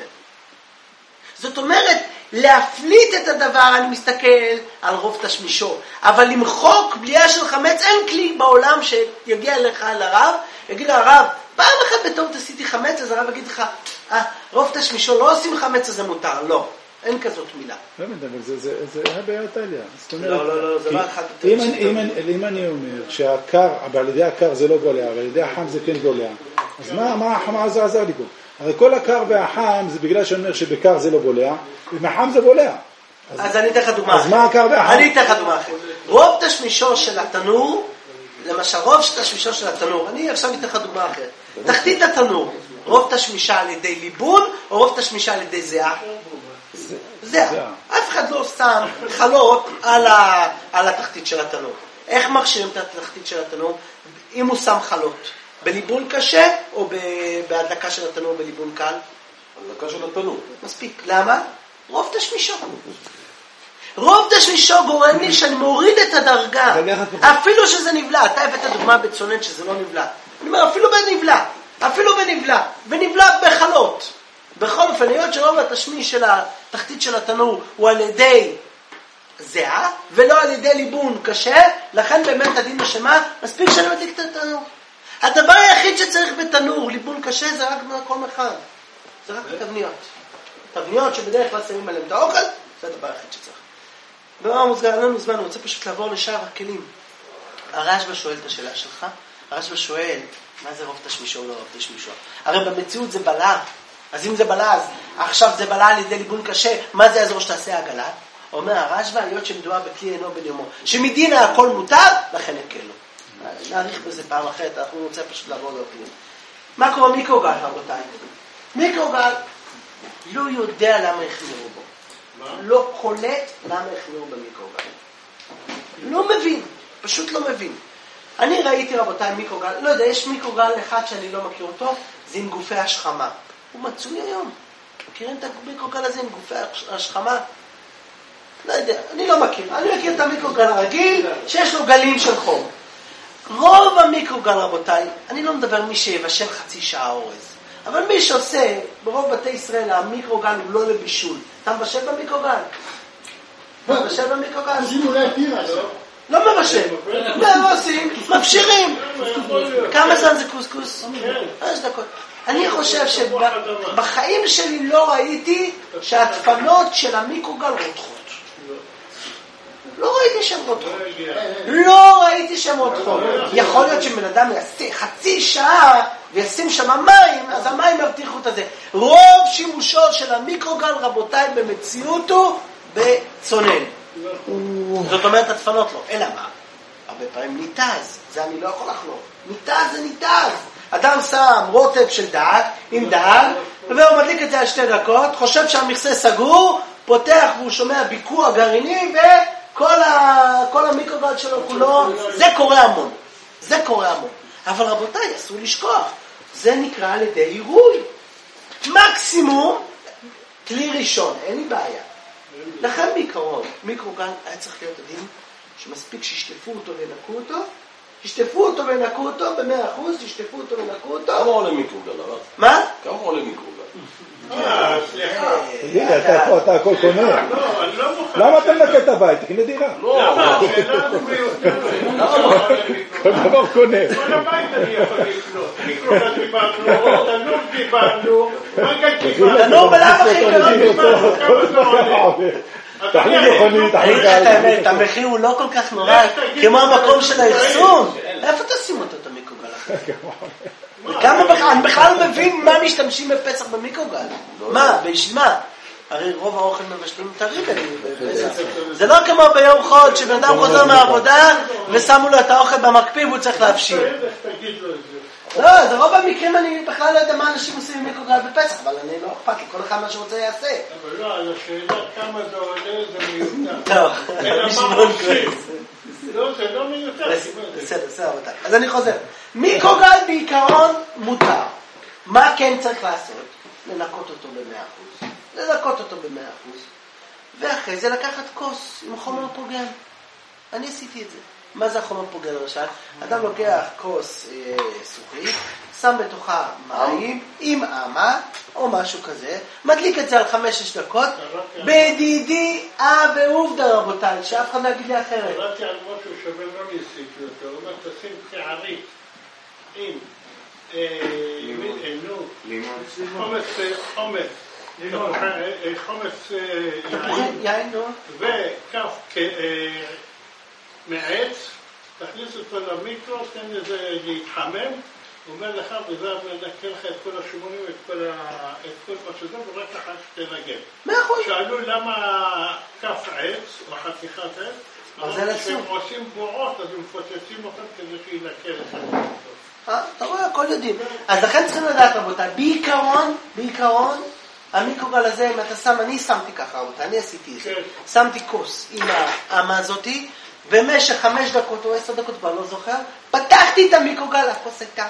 זאת אומרת, להפליט את הדבר, אני מסתכל על רוב תשמישו, אבל למחוק בליעה של חמץ, אין כלי בעולם שיגיע לך לרב, יגיד לרב, פעם אחת בטעות עשיתי חמץ, אז הרב יגיד לך, אה, רוב תשמישו לא עושים חמץ, אז זה מותר. לא, אין כזאת מילה. לא יודע, אבל זה, זה, זה הבעיות עליה. לא, לא, לא, זה לא אחד. אם, אם, אם אני אומר שהקר, אבל על ידי הקר זה לא גולע, אבל על ידי החם זה כן גולע, אז מה, מה החם הזה עזר לי פה? הרי כל הקר והחם זה בגלל שאני אומר שבקר זה לא גולע, ומחם זה גולע. אז, אז אני אתן לך דוגמה. אז מה הקר והחם? אני אתן לך דוגמה אחרת. רוב תשמישו של התנור, למשל רוב תשמישו של התנור, אני עכשיו אתן לך דוגמה אחרת. תחתית התנור, רוב תשמישה על ידי ליבון, או רוב תשמישה על ידי זהה? זהה. אף אחד לא שם חלות על, ה, על התחתית של התנור. איך מכשירים את התחתית של התנור? אם הוא שם חלות. בליבון קשה או בהדלקה של התנור בליבון קל? הדלקה של התנור. מספיק. למה? רוב תשמישו. רוב תשמישו גורם לי שאני מוריד את הדרגה. אפילו שזה נבלע. אתה הבאת דוגמה בצונן שזה לא נבלע. אני אומר, אפילו בנבלע. אפילו בנבלע. ונבלע בחלות. בכל אופן, היות שרוב התשמיש של התחתית של התנור הוא על ידי זהה, ולא על ידי ליבון קשה, לכן באמת הדין בשמה, מספיק שאני מדליק את התנור. הדבר היחיד שצריך בתנור, ליבון קשה, זה רק במקום אחד. זה רק תבניות. תבניות שבדרך כלל שמים עליהם את האוכל, זה הדבר היחיד שצריך. במאמר מוסגר, אין לנו זמן, אני רוצה פשוט לעבור לשאר הכלים. הרשב"א שואל את השאלה שלך, הרשב"א שואל, מה זה רוב תשמישו או לא רוב תשמישו? הרי במציאות זה בלע. אז אם זה בלע, אז עכשיו זה בלע על ידי ליבון קשה, מה זה יעזור שתעשה עגלה? אומר הרשב"א, היות שמדובר בכלי אינו בן יומו, שמדינה הכל מותר, לכן יקל לו. נעריך בזה פעם אחרת, אנחנו רוצה פשוט לעבור לאופנים. מה קורה מיקרוגל, רבותיי? מיקרוגל לא יודע למה החמירו בו. לא קולט למה החמירו במיקרוגל. לא מבין, פשוט לא מבין. אני ראיתי, רבותיי, מיקרוגל, לא יודע, יש מיקרוגל אחד שאני לא מכיר אותו, זה עם גופי השכמה. הוא מצוי היום. מכירים את המיקרוגל הזה עם גופי השכמה? לא יודע, אני לא מכיר. אני מכיר את המיקרוגל הרגיל, שיש לו גלים של חום. רוב המיקרוגל, רבותיי, אני לא מדבר מי שיבשל חצי שעה אורז, אבל מי שעושה, ברוב בתי ישראל, המיקרוגל הוא לא לבישול. אתה מבשל במיקרוגל? אתה מבשל במיקרוגל? עושים אולי טירה, לא? לא מבשל. מה עושים? מבשירים. כמה זמן זה קוסקוס? חמש דקות. אני חושב שבחיים שלי לא ראיתי שהדפנות של המיקרוגל רותחות. לא ראיתי שהן רותחות. לא ראיתי שהן רותחות. יכול להיות שבן אדם יעשה חצי שעה וישים שם מים, אז המים יבטיחו את זה. רוב שימושו של המיקרוגל, רבותיי, במציאות הוא בצונן. זאת אומרת, הדפנות לא. אלא מה? הרבה פעמים ניתז. זה אני לא יכול לחלוק. ניתז זה ניתז. אדם שם רוטב של דג עם דג, והוא מדליק את זה על שתי דקות, חושב שהמכסה סגור, פותח והוא שומע ביקוע גרעיני, וכל ה... כל המיקרוגל שלו כולו, זה קורה המון. זה קורה המון. אבל רבותיי, אסור לשכוח, זה נקרא על ידי עירוי. מקסימום, כלי ראשון, אין לי בעיה. לכן בעיקרון, מיקרוגל היה צריך להיות הדין, שמספיק שישטפו אותו ונקו אותו, תשטפו אותו ונקו אותו, במאה אחוז, תשטפו אותו ונקו אותו. כמה עולה מיקרוגל, הרב? מה? כמה עולה מיקרוגל? אה, סליחה. תגיד, אתה הכל קונה. לא, אני לא מוכן. למה אתה מנקה את הבית? תקנה דירה. למה? השאלה הזו כל דבר קונה. כל הבית אני יכול לקנות. מיקרוגל דיברנו, תנור דיברנו, מנגל דיברנו. תנור בלאו הכי קרוב. תחליט מכונית, תחליט גל. המחיר הוא לא כל כך נורא, כמו המקום של האחסון. איפה תשים אותו, את המיקרוגל? אני בכלל לא מבין מה משתמשים בפסח במיקרוגל. מה? בשביל מה? הרי רוב האוכל מבשלים טרי בפסח. זה לא כמו ביום חול, שבן אדם חוזר מהעבודה, ושמו לו את האוכל במקפיא והוא צריך להבשיל. לא, זה רוב המקרים אני בכלל לא יודע מה אנשים עושים עם מיקרוגל בפסח, אבל אני לא אכפת לי, כל אחד מה שרוצה יעשה. אבל לא, על השאלה כמה זה עולה זה מיותר. טוב, אלא מה עושים? לא, זה לא מיותר. בסדר, בסדר, רבותיי. אז אני חוזר. מיקרוגל בעיקרון מותר. מה כן צריך לעשות? לנקות אותו ב-מאה אחוז. לנקות אותו ב-מאה אחוז. ואחרי זה לקחת כוס עם חומר פוגם. אני עשיתי את זה. מה זה החומר פוגם למשל? אדם לוקח כוס אה, סוכרית, שם בתוכה מים עם אמה או משהו כזה, מדליק את זה על חמש-שש דקות, בדידי אה ועובדה רבותיי, שאף אחד לא יגיד לי אחרת. קראתי על משהו שווה לא ניסיתי אותו, הוא אומר תשים שערית עם חומץ חומץ חומץ יין, נו. וכף מעץ, תכניס אותו למיקרו, תן לזה להתחמם, הוא אומר לך, וזה מנקה לך את כל השומנים, את כל מה שזה, ורק אחר שתנגן. מאה אחוז. שאלו למה כף עץ, או חתיכת עץ, אבל כשהם עושים בועות, אז הם מפוצצים אותם כדי שינקה לך. אתה רואה, הכל יודעים. אז לכן צריכים לדעת רבותיי, בעיקרון, בעיקרון, המיקרוגל הזה, אם אתה שם, אני שמתי ככה רבותיי, אני עשיתי את זה. שמתי כוס עם האמה הזאתי, במשך חמש דקות או עשר דקות, כבר לא זוכר, פתחתי את המיקרוגל, הכוס הייתה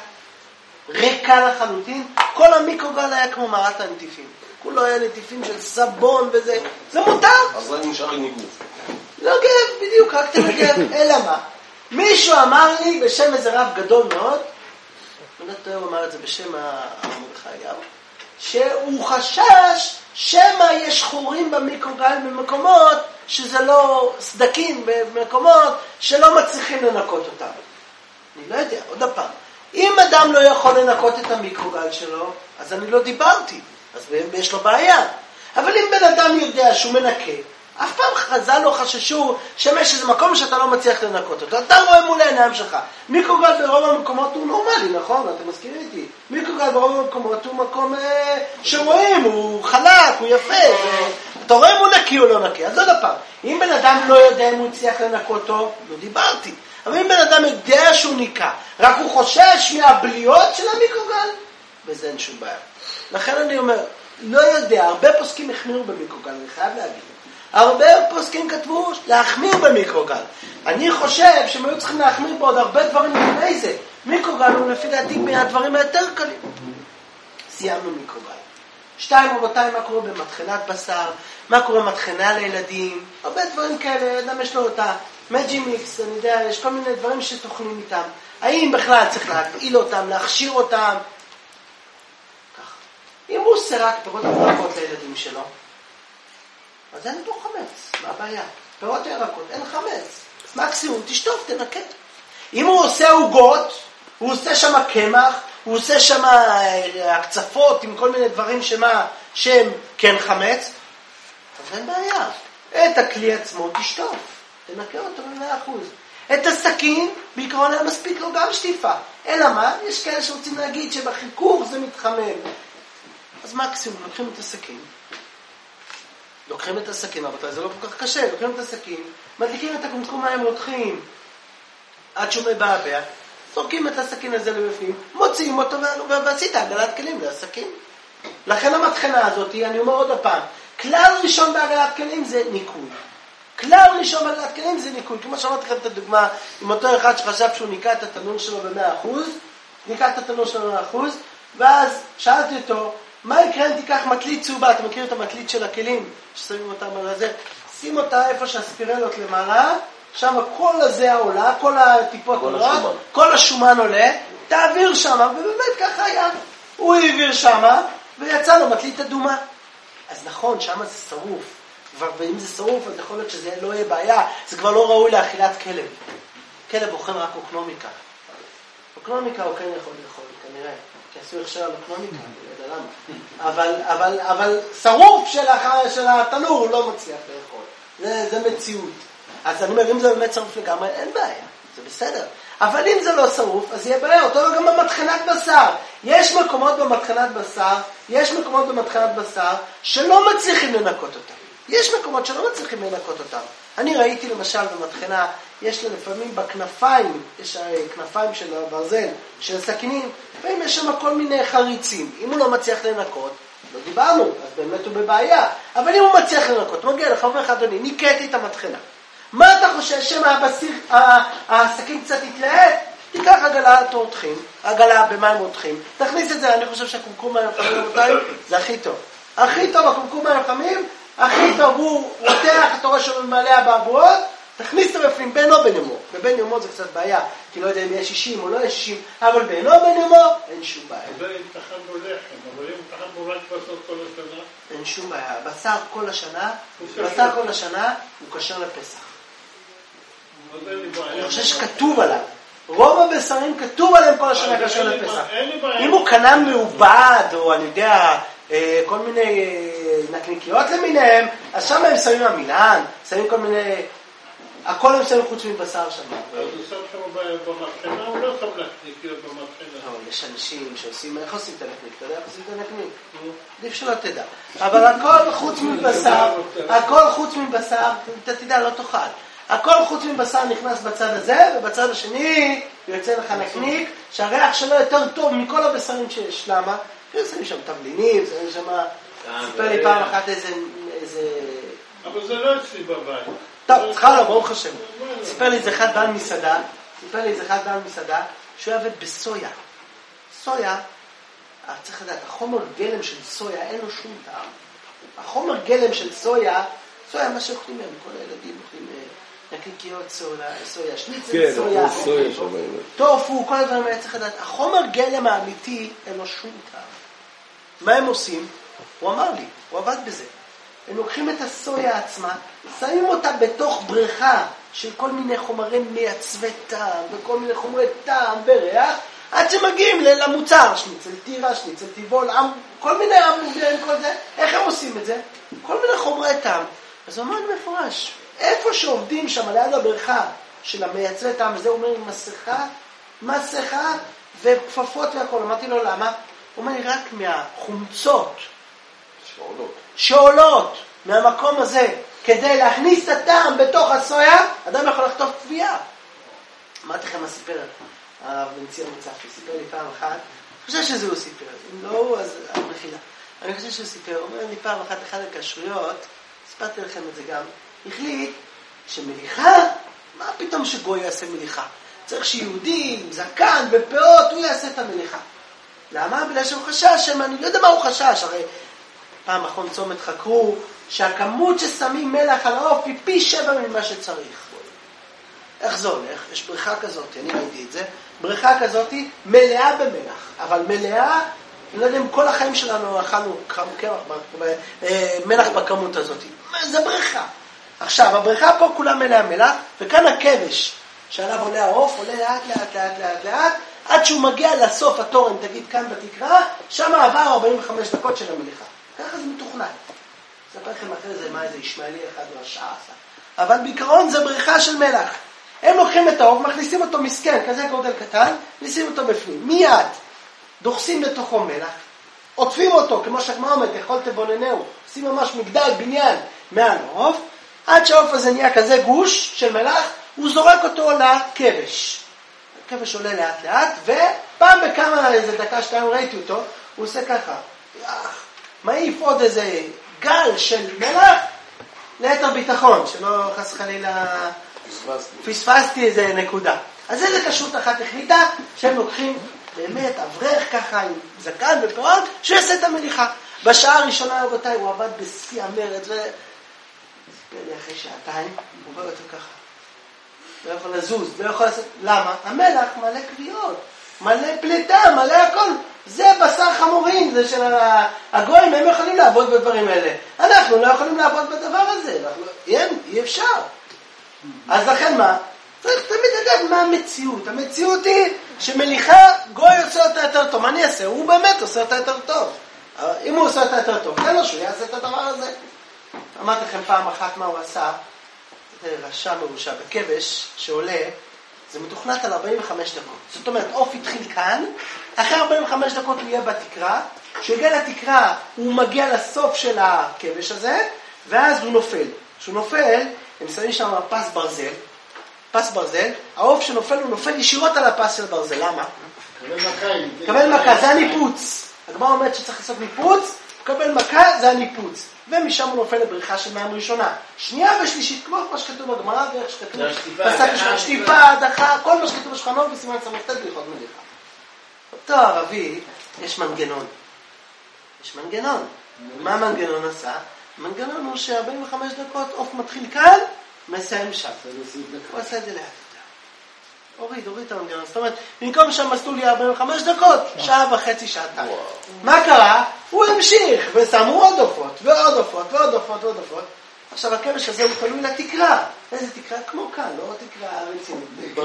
ריקה לחלוטין, כל המיקרוגל היה כמו מערת הנטיפים. כולו היה נטיפים של סבון וזה, זה מותר. אז רק נשאר לי ניגוף. לא גב, בדיוק, רק תנגב, אלא מה? מישהו אמר לי בשם איזה רב גדול מאוד, אני לא יודע, הוא אמר את זה בשם המרדכי אליהו, שהוא חשש שמה יש חורים במיקרוגל במקומות שזה לא סדקים, במקומות שלא מצליחים לנקות אותם. אני לא יודע, עוד הפעם. אם אדם לא יכול לנקות את המיקרוגל שלו, אז אני לא דיברתי, אז יש לו בעיה. אבל אם בן אדם יודע שהוא מנקה, אף פעם חז"ל לא חששו שמש איזה מקום שאתה לא מצליח לנקות אותו. אתה רואה מול העיניים שלך. מיקרוגל ברוב המקומות הוא נורמלי, נכון? אתם מסכימים איתי? מיקרוגל ברוב המקומות הוא מקום אה, שרואים, הוא חלק, הוא יפה. אה, אתה רואה אם הוא נקי או לא נקי. אז עוד הפעם, אם בן אדם לא יודע אם הוא הצליח לנקות אותו, לא דיברתי. אבל אם בן אדם יודע שהוא ניקה, רק הוא חושש מהבליות של המיקרוגל, וזה אין שום בעיה. לכן אני אומר, לא יודע, הרבה פוסקים החמירו במיקרוגל, אני חייב להגיד. הרבה פוסקים כתבו להחמיר במיקרוגל. אני חושב שהם היו צריכים להחמיר בעוד הרבה דברים לפני זה. מיקרוגל הוא לפי דעתי מהדברים היותר קלים. סיימנו מיקרוגל. שתיים רבותיי, מה קורה במטחנת בשר, מה קורה במטחנה לילדים, הרבה דברים כאלה, אדם יש לו את המג'י מיקס, אני יודע, יש כל מיני דברים שתוכנים איתם. האם בכלל צריך להפעיל אותם, להכשיר אותם? כך. אם הוא עושה רק פירות וירקות לילדים שלו, אז אין פה חמץ, מה הבעיה? פירות וירקות, אין חמץ. מקסימום, תשטוף, תנקה. אם הוא עושה עוגות, הוא עושה שם קמח, הוא עושה שם הקצפות עם כל מיני דברים שמה, שהם כן חמץ, אז אין בעיה. את הכלי עצמו תשטוף, תנקה אותו ב-מאה אחוז. את הסכין, בעיקרון היה מספיק לו גם שטיפה. אלא מה? יש כאלה שרוצים להגיד שבחיכוך זה מתחמם. אז מקסימום, לוקחים את הסכין. לוקחים את הסכין, אבל זה לא כל כך קשה, לוקחים את הסכין, מדליקים את הקומקום מים רותחים, עד שהוא מבעבע, זורקים את הסכין הזה לבפנים, מוציאים אותו ועשית עגלת כלים לסכין. לכן המטחנה הזאת, אני אומר עוד הפעם, כלל ראשון בעגלת כלים זה ניקוי. כלל ראשון בעגלת כלים זה ניקוי. כמו שאמרתי לכם את הדוגמה, עם אותו אחד שחשב שהוא ניקה את התנור שלו ב-מאה אחוז, ניקה את התנור שלו ב-מאה אחוז, ואז שאלתי אותו, מה יקרה אם תיקח מטלית צהובה? אתה מכיר את המטלית של הכלים ששמים אותם על הזה? שים אותה איפה שהספירלות למעלה, שם כל הזה העולה, כל הטיפות עולות, כל השומן עולה, תעביר שם, ובאמת ככה היה. הוא העביר שם, ויצא לו מטלית אדומה. אז נכון, שם זה שרוף. ואם זה שרוף, אז יכול להיות שזה לא יהיה בעיה, זה כבר לא ראוי לאכילת כלב. כלב אוכל רק אוקנומיקה. אוקנומיקה הוא כן יכול לאכול, כנראה. כי עשו הכשר על אוקנומיקה, אני לא יודע למה. אבל, אבל, אבל שרוף של, של התנור הוא לא מצליח לאכול. זה, זה מציאות. אז אני אומר, אם זה באמת שרוף לגמרי, אין בעיה. זה בסדר. אבל אם זה לא שרוף, אז יהיה בעיה. אותו גם במטחנת בשר. יש מקומות במטחנת בשר, יש מקומות במטחנת בשר שלא מצליחים לנקות אותם. יש מקומות שלא מצליחים לנקות אותם. אני ראיתי למשל במטחנה, יש לה לפעמים בכנפיים, יש כנפיים של הברזל, של הסכינים, לפעמים יש שם כל מיני חריצים. אם הוא לא מצליח לנקות, לא דיברנו, אז באמת הוא בבעיה. אבל אם הוא מצליח לנקות, מגיע לך, אומר לך, אדוני, ניקטי את המטחנה. מה אתה חושב שמה הסכין קצת יתלהט? תיקח עגלה תורתחים, עגלה במים רותחים, תכניס את זה, אני חושב שהקומקום מהלפעמים רבותיים, זה הכי טוב. הכי טוב, הקומקום מהלפעמים, הכי טוב הוא רותח, אתה רואה שהוא ממלא הבעבועות, תכניס אותו בפנים, בין או בין יומו. ובין יומו זה קצת בעיה, כי לא יודע אם יש שישים או לא יש שישים, אבל בין או בין יומו, אין שום בעיה. זה אם תחנו לחם, אבל אם תחנו רק בשר כל השנה? אין שום בעיה. בשר כל השנה, בשר כל השנה, הוא כשר לפסח. אני חושב שכתוב עליו. רוב הבשרים כתוב עליהם כל השנה כשר לפסח. אם הוא קנה מעובד, או אני יודע, כל מיני נקניקיות למיניהם, אז שם הם שמים המילן, שמים כל מיני... הכל הם שמים חוץ מבשר שם. אז הוא שם שם במטחנה, הוא לא שם נקניקיות במטחנה. לא, יש אנשים שעושים, איך עושים את הנקניק? אתה יודע איך עושים את הנקניק? עדיף שלא תדע. אבל הכל חוץ מבשר, הכל חוץ מבשר, אתה תדע, לא תאכל. הכל חוץ מבשר נכנס בצד הזה, ובצד השני יוצא לך נקניק, שהריח שלו יותר טוב מכל הבשרים שיש. למה? שמים שם תבלינים, שמים שם... סיפר לי פעם אחת איזה... אבל זה לא אצלי בבית. טוב, צריכה לו, ברוך השם. סיפר לי איזה אחד בעל מסעדה, סיפר לי איזה אחד בעל מסעדה, שהוא עבד בסויה. סויה, צריך לדעת, החומר גלם של סויה אין לו שום טעם. החומר גלם של סויה, סויה מה שאוכלים מהם, כל הילדים אוכלים נקניקיות סויה, שניצל סויה, טופו, כל הדברים האלה צריך לדעת. החומר גלם האמיתי אין לו שום טעם. מה הם עושים? הוא אמר לי, הוא עבד בזה. הם לוקחים את הסויה עצמה, שמים אותה בתוך בריכה של כל מיני חומרים מייצבי טעם, וכל מיני חומרי טעם וריח, עד שמגיעים למוצר, שניצל טירה, שניצל טיבול, כל מיני עמודים, כל זה. איך הם עושים את זה? כל מיני חומרי טעם. אז הוא אמר לי מפורש, איפה שעובדים שם ליד הבריכה של המייצבי טעם, וזה אומר עם מסכה, מסכה וכפפות והכל. אמרתי לו למה? הוא אומר לי רק מהחומצות, שעולות. שעולות מהמקום הזה כדי להכניס את הטעם בתוך הסויה, אדם יכול לכתוב תביעה. אמרתי לכם מה סיפר הרב בן ציון מצפי, סיפר לי פעם אחת, אני חושב שזה הוא סיפר, אם לא, אז המחילה. אני חושב שהוא סיפר, הוא אומר לי פעם אחת אחד הכשרויות, סיפרתי לכם את זה גם, החליט שמליחה, מה פתאום שגוי יעשה מליחה? צריך שיהודי עם זקן ופאות, הוא יעשה את המליחה. למה? בגלל שהוא חשש, אני לא יודע מה הוא חשש, הרי פעם אחרון צומת חקרו שהכמות ששמים מלח על העוף היא פי שבע ממה שצריך. איך זה הולך? יש בריכה כזאת, אני ראיתי את זה, בריכה כזאת מלאה במלח, אבל מלאה, אני לא יודע אם כל החיים שלנו אכלנו מלח בכמות הזאת. זה בריכה. עכשיו, הבריכה פה כולה מלאה מלח, וכאן הכבש שעליו עולה העוף, עולה לאט לאט לאט לאט לאט, עד שהוא מגיע לסוף התורן, תגיד כאן בתקרה, שם עבר ארבעים וחמש דקות של המליחה. ככה זה מתוכנן. אספר לכם אחרי זה מה איזה ישמעאלי אחד או השעה עשה. אבל בעיקרון זה בריכה של מלח. הם לוקחים את העוף, מכניסים אותו מסכן, כזה גודל קטן, מכניסים אותו בפנים. מיד דוחסים לתוכו מלח, עוטפים אותו, כמו שהגמרא אומרת, יכול תבוננהו, עושים ממש מגדל, בניין, מעל העוף, עד שהעוף הזה נהיה כזה גוש של מלח, הוא זורק אותו לכבש. הכבש עולה לאט לאט, ופעם בכמה, איזה דקה שתיים ראיתי אותו, הוא עושה ככה. מעיף עוד איזה גל של מלח, ליתר ביטחון, שלא חס חלילה פספסתי איזה נקודה. אז איזה קשות אחת החליטה שהם לוקחים באמת אברך ככה עם זקן ופאות, שיעשה את המליחה. בשעה הראשונה רבותיי הוא עבד בשיא המרד, וסיפר לי אחרי שעתיים, הוא בא יותר ככה. לא יכול לזוז, לא יכול לעשות... למה? המלח מלא קביעות, מלא פליטה, מלא הכל. זה בשר חמורים, זה של הגויים, הם יכולים לעבוד בדברים האלה. אנחנו לא יכולים לעבוד בדבר הזה. אין, אי אפשר. אז לכן מה? צריך תמיד לדעת מה המציאות. המציאות היא שמליחה גוי עושה אותה יותר טוב. מה אני אעשה? הוא באמת עושה אותה יותר טוב. אם הוא עושה אותה יותר טוב, תן לו שהוא יעשה את הדבר הזה. אמרתי לכם פעם אחת מה הוא עשה. זה רשע מרושע בכבש שעולה, זה מתוכנת על ארבעים וחמש דקות. זאת אומרת, עוף התחיל כאן, אחרי ארבעים וחמש דקות הוא יהיה בתקרה, כשהוא יגיע לתקרה, הוא מגיע לסוף של הכבש הזה, ואז הוא נופל. כשהוא נופל, הם שמים שם פס ברזל, פס ברזל, העוף שנופל הוא נופל ישירות על הפס של ברזל, למה? קבל מכה, זה הניפוץ. הגמרא אומרת שצריך לעשות ניפוץ, קבל מכה, זה הניפוץ. ומשם הוא נופל לבריחה של מים ראשונה. שנייה ושלישית, כמו מה שכתוב בגמרא, ואיך שכתוב, שטיפה, הדחה, כל מה שכתוב בשולחן ערוך בסימן ס"ט בהלכות מליחה. אותו ערבי, יש מנגנון. יש מנגנון. מה המנגנון עשה? המנגנון הוא ש-ארבעים וחמש דקות עוף מתחיל כאן, מסיים שם. הוא עשה את זה לאט יותר. הוריד, הוריד את המנגנון. זאת אומרת, במקום שהמסלול יהיה ארבעים וחמש דקות, שעה וחצי, שעתיים. מה קרה? הוא המשיך, ושמו עוד עופות, ועוד עופות, ועוד עופות, ועוד עופות. עכשיו, הכבש הזה הוא תלוי לתקרה. איזה תקרה? כמו כאן, לא תקרה רצינית.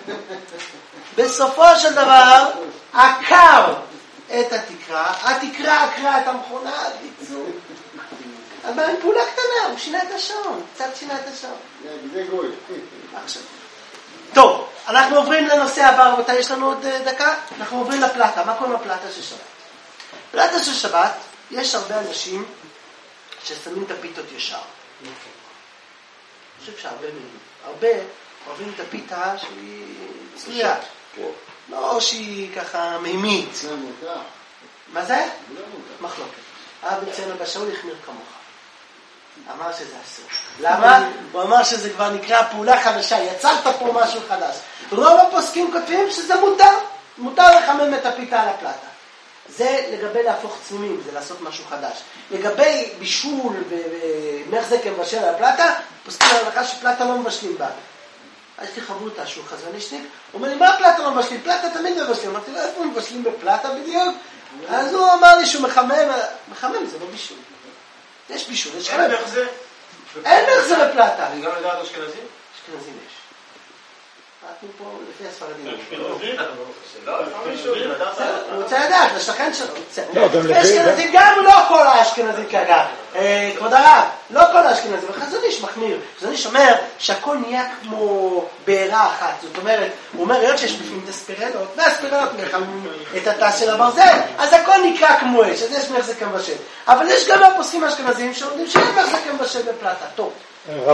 בסופו של דבר, עקר את התקרה, התקרה עקרה את המכונה, ביצעו. אבל עם פעולה קטנה, הוא שינה את השעון, קצת שינה את השעון. זה גוי. עכשיו. טוב, אנחנו עוברים לנושא הבא, רבותיי, יש לנו עוד דקה? אנחנו עוברים לפלטה. מה קוראים לפלטה של שבת? פלטה של שבת, יש הרבה אנשים ששמים את הפיתות ישר. אני חושב שהרבה מהם, הרבה אוהבים את הפיתה שהיא צלויה. לא שהיא ככה מימית. זה מותר. מה זה? זה לא מותר. מחלוקת. הרב אצלנו בשאול החמיר כמוך. אמר שזה אסור. למה? הוא אמר שזה כבר נקרא פעולה חדשה, יצרת פה משהו חדש. רוב הפוסקים כותבים שזה מותר. מותר לחמם את הפיתה על הפלטה. זה לגבי להפוך צמימים, זה לעשות משהו חדש. לגבי בישול ומחזק מבשל על הפלטה, פוסקים על הלכה שפלטה לא מבשלים בה. אז יש לי חברותה שהוא חזונישניק, הוא אומר לי, מה פלטה לא מבשלים? פלטה תמיד מבשלים. אמרתי לו, איפה מבשלים בפלטה בדיוק? אז הוא אמר לי שהוא מחמם, מחמם זה לא בישול. יש בישול, יש חמם. אין איך זה? אין איך זה בפלטה. אני גם לדעת אשכנזים? אשכנזים יש. אנחנו פה לפי הספרדים. לא, מישהו, הוא רוצה לדעת, לשכן שלו. לא, גם לפי... אשכנזים גם לא כל האשכנזים כגב. כבוד הרב, לא כל האשכנזים. חזון איש מחמיר. חזון איש אומר שהכל נהיה כמו בעירה אחת. זאת אומרת, הוא אומר, היות שיש בפנים את הספירלות, והספירלות מחממים את התא של הברזל, אז הכל נקרא כמו אש, אז יש מחזק מבשל. אבל יש גם הפוסקים האשכנזים שאומרים שאין מחזק מבשל בפלטה. טוב. רב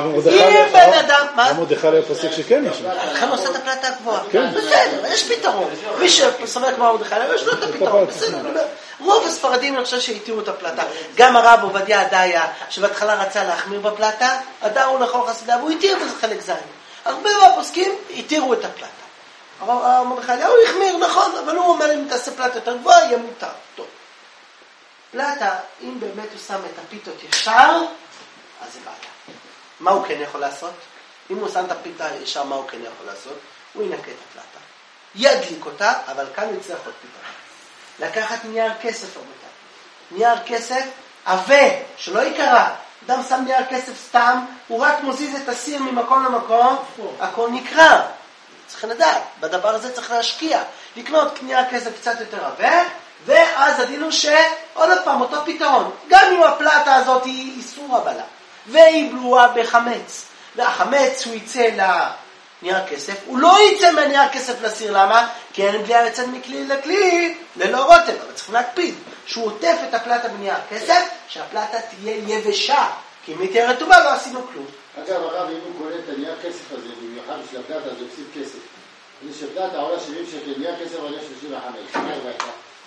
מרדכי היה פוסק שכן יש. לכן עושה את הפלטה הגבוהה. בסדר, יש פתרון. מי שסומך כמו מרדכי, יש לו את הפתרון. בסדר. רוב הספרדים אני חושב שהתירו את הפלטה. גם הרב עובדיה הדיה, שבהתחלה רצה להחמיר בפלטה, הדר הוא לכל חסידיו, הוא התיר בזה חלק זין. הרבה מהפוסקים התירו את הפלטה. הרב מרדכי הוא החמיר, נכון, אבל הוא אומר, אם תעשה פלטה יותר גבוהה, יהיה מותר. טוב. פלטה, אם באמת הוא שם את הפיתות ישר, אז זה בעיה. מה הוא כן יכול לעשות? אם הוא שם את הפיתה ישר, מה הוא כן יכול לעשות? הוא ינקה את הפלטה. ידליק אותה, אבל כאן הוא יצטרך עוד פיתה. לקחת נייר כסף, רבותיי. נייר כסף, עבה, שלא יקרה. אדם שם נייר כסף סתם, הוא רק מוזיז את הסיר ממקום למקום, הכל נקרא. צריך לדעת, בדבר הזה צריך להשקיע. לקנות נייר כסף קצת יותר עבה, ואז הדין הוא שעוד פעם, אותו פתרון. גם אם הפלטה הזאת היא איסור הבלה. והיא בלועה בחמץ. והחמץ הוא יצא לנייר כסף, הוא לא יצא מהנייר כסף לסיר, למה? כי אין בליעה יצא מכלי לכלי, ללא רוטב, אבל צריכים להקפיד, שהוא עוטף את הפלטה בנייר כסף, שהפלטה תהיה יבשה, כי אם היא תהיה רטובה לא עשינו כלום. אגב, הרב, אם הוא קונה את הנייר כסף הזה, במיוחד בשביל הפלטה, זה הפסיד כסף. זה שפלטה עולה שבעים שקל, נייר כסף עולה שלושים וחמש. מה הבעיה?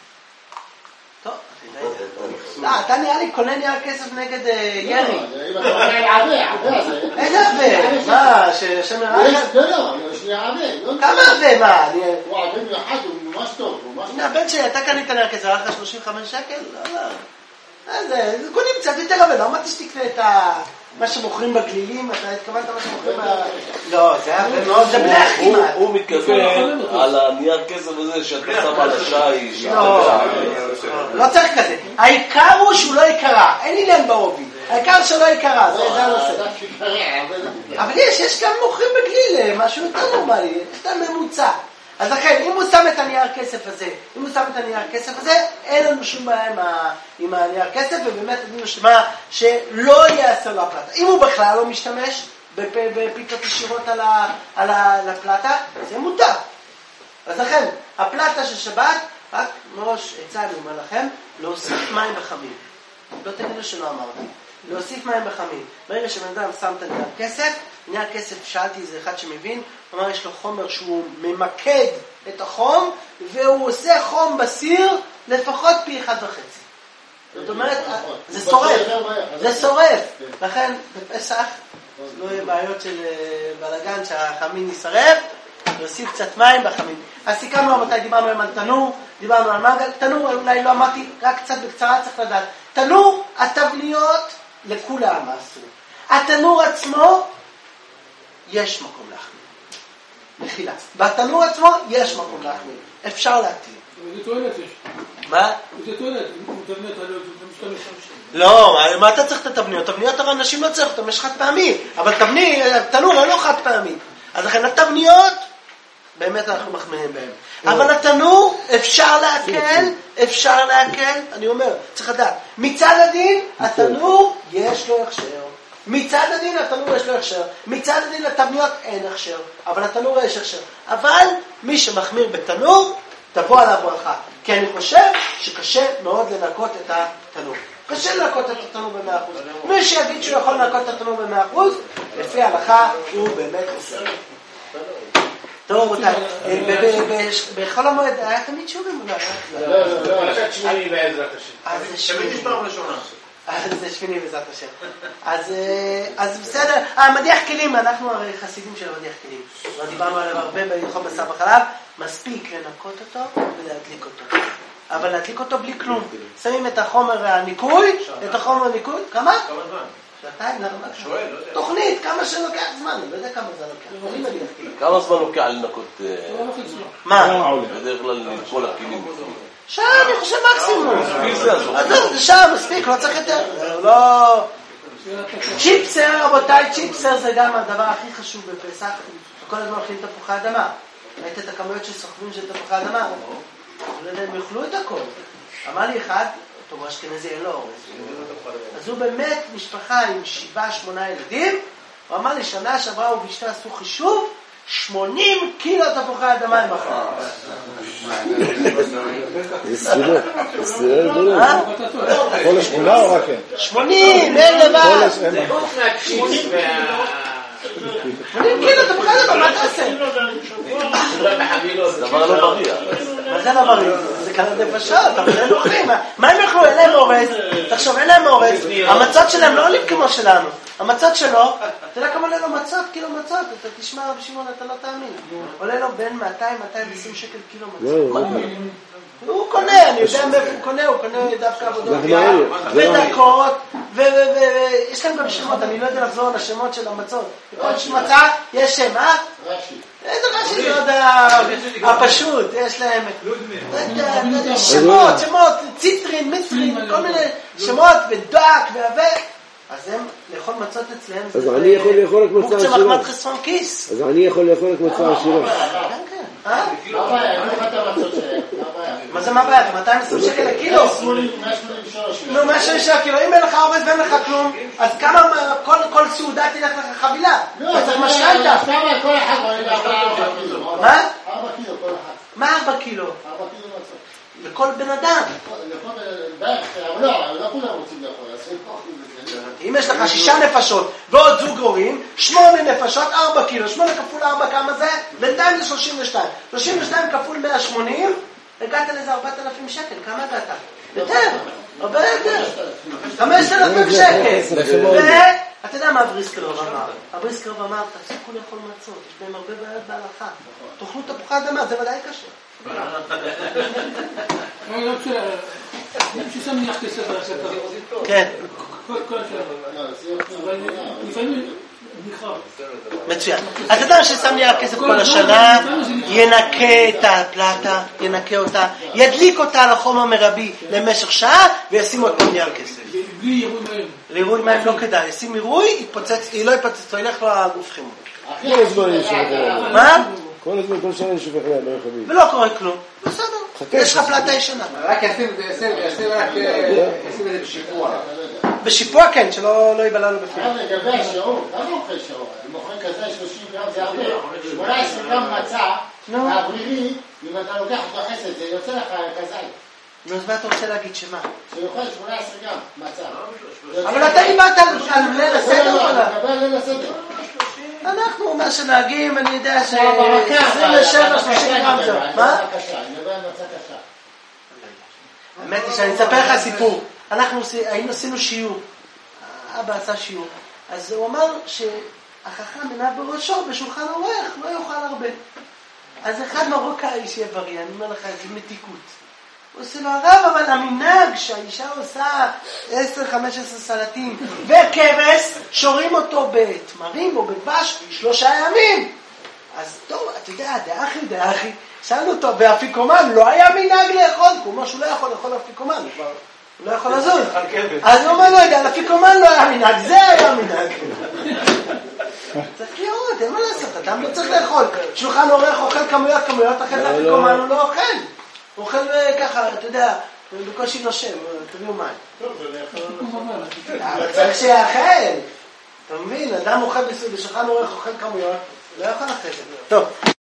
טוב, לא, אתה נראה לי קונה נייר כסף נגד ירי. אם אתה קונה עבה, עבה זה... איזה עבה? מה, שם הרעש? לא, לא, יש לי עבה. כמה עבה, מה? הוא עבה מיוחד, הוא ממש טוב. הנה, הבן שלי, אתה קנית נייר כסף, היה לך שלושים וחמש שקל? לא, לא. אז קונים קצת יותר עבה, לא אמרתי שתקנה את מה שמוכרים בגלילים, אתה התכוונת מה שמוכרים ב... לא, זה היה מאוד, זה בלח כמעט. הוא מתכוון על הנייר כסף הזה שאתה שם על השי. לא צריך כזה. העיקר הוא שהוא לא יקרה, אין עניין בעובי. העיקר שלא יקרה, זה הנושא. אבל יש, יש גם מוכרים בגליל, משהו יותר נורמלי, יותר ממוצע. אז לכן, אם הוא שם את הנייר כסף הזה, אם הוא שם את הנייר כסף הזה, אין לנו שום בעיה עם, ה, עם הנייר כסף, ובאמת נדמה שמה שלא יעשה לו הפלטה. אם הוא בכלל לא משתמש בפיתות ישירות על, ה, על, ה, על הפלטה, זה מותר. אז לכן, הפלטה של שבת, רק מראש עצה אני אומר לכם, להוסיף מים וחמים. לא תגידו שלא אמרתי. להוסיף מים בחמים. ברגע שבן אדם שם את הנייר כסף, נייר כסף, שאלתי איזה אחד שמבין, הוא אמר יש לו חומר שהוא ממקד את החום, והוא עושה חום בסיר לפחות פי אחד וחצי. זאת אומרת, זה שורף, זה שורף. לכן בפסח לא יהיה בעיות של בלגן שהחמין ישרף, להוסיף קצת מים בחמין. אז סיכמנו רבותיי, דיברנו על תנור, דיברנו על מנגל. תנור אולי לא אמרתי, רק קצת בקצרה צריך לדעת. תנור, התבניות לכולם אסור. התנור עצמו, יש מקום להחמיר. מחילה. בתנור עצמו יש מקום להחמיר. אפשר להטיל. זה טוענת יש. מה? זה טוענת, תבניות, אתה משתמש. לא, מה אתה צריך את התבניות? תבניות הרי אנשים לא צריך אותם, יש חד פעמי. אבל תנור לא חד פעמי. אז לכן התבניות, באמת אנחנו מחמירים בהם. אבל התנור, אפשר להקל, אפשר להקל, אני אומר, צריך לדעת. מצד הדין, התנור יש לו הכשר. מצד הדין, התנור יש לו הכשר. מצד הדין, לתבניות אין הכשר. אבל התנור יש הכשר. אבל מי שמחמיר בתנור, תבוא על הברכה. כי אני חושב שקשה מאוד לנקות את התנור. קשה לנקות את התנור במאה אחוז. מי שיגיד שהוא יכול לנקות את התנור במאה אחוז, לפי ההלכה הוא באמת עושה. טוב, רבותיי, בחול המועד היה תמיד שורים אולי? לא, לא, לא, פרשת שמיני בעזרת השם. אז זה שמיני פעם ראשונה. אז זה שמיני בעזרת השם. אז בסדר, מדיח כלים, אנחנו הרי חסידים של מדיח כלים. לא דיברנו עליו הרבה בהלכות בשר וחלב, מספיק לנקות אותו ולהדליק אותו. אבל להדליק אותו בלי כלום. שמים את החומר הניקוי, את החומר הניקוי, כמה? כמה זמן? שנתיים, למה? שואל, לא יודע. תוכנית, כמה שלוקח זמן, אני לא יודע כמה זה לוקח. אני מדיח כלים. כמה זמן לוקח לנקות? מה? בדרך כלל כל הכלים. שעה, אני חושב מקסימום. אז זה שעה מספיק, לא צריך יותר. לא... צ'יפסר, רבותיי, צ'יפסר זה גם הדבר הכי חשוב בפסח. כל הזמן אוכלים תפוחי אדמה. ראית את הכמויות שסוחבים של תפוחי אדמה? לא יודע, הם יאכלו את הכל. אמר לי אחד, טוב, אשכנזי אין לו אורז. אז הוא באמת משפחה עם שבעה, שמונה ילדים. הוא אמר לי, שנה שעברה ובשתה עשו חישוב, שמונים קילו תפוחי אדמה הם אכלו. זה ספירה, זה ספירה גדולה. כל השכונה או רק הם? שמונים, אין לבד. שמונים שמונים קילו תפוחי אדמה, מה אתה עושה? זה דבר לא בריא. מה זה לא בריא? זה כאן נפשות, אבל הם אוכלים. מה הם יאכלו? אין להם אורז. תחשוב, אין להם אורז. המצות שלהם לא עולים כמו שלנו. המצות שלו, אתה יודע כמה עולה לו מצות? קילו מצות. אתה תשמע רבי שמעון, אתה לא תאמין. עולה לו בין מאתיים עד מאתיים ועשרים שקל קילו מצות. הוא קונה, אני יודע מאיפה הוא קונה, הוא קונה דווקא עבודות יד, ודקות, ויש להם גם שמות, אני לא יודע לחזור על השמות של המצות. בכל מצה יש שם, אה? רש"י. איזה רש"י זה עוד הפשוט, יש להם שמות, שמות, ציטרין, מצרין, כל מיני שמות, ודק, ועבה. אז הם לאכול מצות אצלם, אז אני יכול לאכול את מצה מוקצה עשירה. מחמת חסרון כיס. אז אני יכול לאכול את מצה עשירה. כן, כן. אה? מה הבעיה? אני אוכל את המצות שלהם. מה הבעיה? מה זה מה הבעיה? מאתיים ועשרים שקל לקילו. מאה שמונים ושלוש. נו, מה שיש לקילו, אם אין לך אורז ואין לך כלום, אז כמה, כל סעודה תלך לך חבילה. אתה צריך משכנתה. כמה כל אחד רואה ארבע קילו. מה? ארבע קילו כל אחד. מה ארבע קילו? ארבע קילו מצות. לכל בן אדם. לכל בערך, אבל לא, לא כולם רוצים לאכול, אז הם אוכלים את זה. אם יש לך שישה נפשות ועוד זוג הורים, שמונה נפשות, ארבע קילו. שמונה כפול ארבע כמה זה? בינתיים זה שלושים ושתיים. שלושים ושתיים כפול מאה ושמונים, הגעת לזה ארבעת אלפים שקל. כמה הגעת? יותר. הרבה יותר. חמשת אלפים שקל. ואתה יודע מה הבריסקרוב אמר? הבריסקרוב אמר, תפסיקו לאכול מצות. יש בהם הרבה בעיות בהלכה. תאכלו תפוחי אדמה, זה ודאי קשה. ששם ניח כסף על הספר. כן. כל השאלה. אבל לפעמים ניחר. מצוין. אז אדם ששם לי הכסף כל השנה, ינקה את הפלטה, ינקה אותה, ידליק אותה על החום המרבי למשך שעה, וישים אותו נייר כסף. בלי עירוי מים. לעירוי מים לא כדאי. ישים עירוי, יתפוצץ, היא לא יתפוצץ, הוא ילך לו הגוף חימום. כל הזמן אני שופך עליו. מה? כל הזמן, כל שנה אני שופך עליו, לא יכולים. ולא קורה כלום. בסדר. יש לך פלטה ישנה. רק ישים את זה בשיפוע. בשיפוע כן, שלא יבלה לו בפנים. לגבי השיעור, כמה אוכל שיעור? הם אוכלים כזה שלושים גרם זה הרבה. שמונה עשרה גרם מצה, האוורירי, אם אתה לוקח אותו חסד, זה יוצא לך כזית. נו, אז מה אתה רוצה להגיד, שמה? שיוכל שמונה עשרה גם, מצב. אבל אתה דיברת על ליל הסדר לא, או לא? אני מדבר על ליל הסדר. אנחנו, מה שנהגים, אני יודע ש... ברכה, עשרים ושבע שלושים גרם זה. מה? אני מדבר על מצה קשה. האמת היא שאני אספר לך סיפור. אנחנו היינו עשינו שיעור. אבא עשה שיעור. אז הוא אמר שהחכם עיניו בראשו בשולחן עורך, לא יאכל הרבה. אז אחד מרוקאי שיהיה בריא, אני אומר לך, זה מתיקות. הוא עושה לו, הרב, אבל המנהג שהאישה עושה עשר חמש עשרה סלטים וכבש, שורים אותו בתמרים או בדבש שלושה ימים. אז טוב, אתה יודע, דאחי, דאחי, שאלנו אותו, באפיקומן לא היה מנהג לאכול, כמו שהוא לא יכול לאכול אפיקומן, הוא לא יכול לזוז. אז הוא אומר, לא יודע, אפיקומן לא היה מנהג, זה היה מנהג. צריך לראות, אין מה לעשות, אדם לא צריך לאכול. שולחן עורך אוכל כמויות כמויות, אחרי זה אפיקומן הוא לא אוכל. הוא אוכל ככה, אתה יודע, בקושי נושם, תביאו מים. טוב, זה לאכול. אבל צריך שיאכל. אתה מבין, אדם אוכל בשולחן עורך אוכל כמויות, לא יכול אחרי זה. טוב.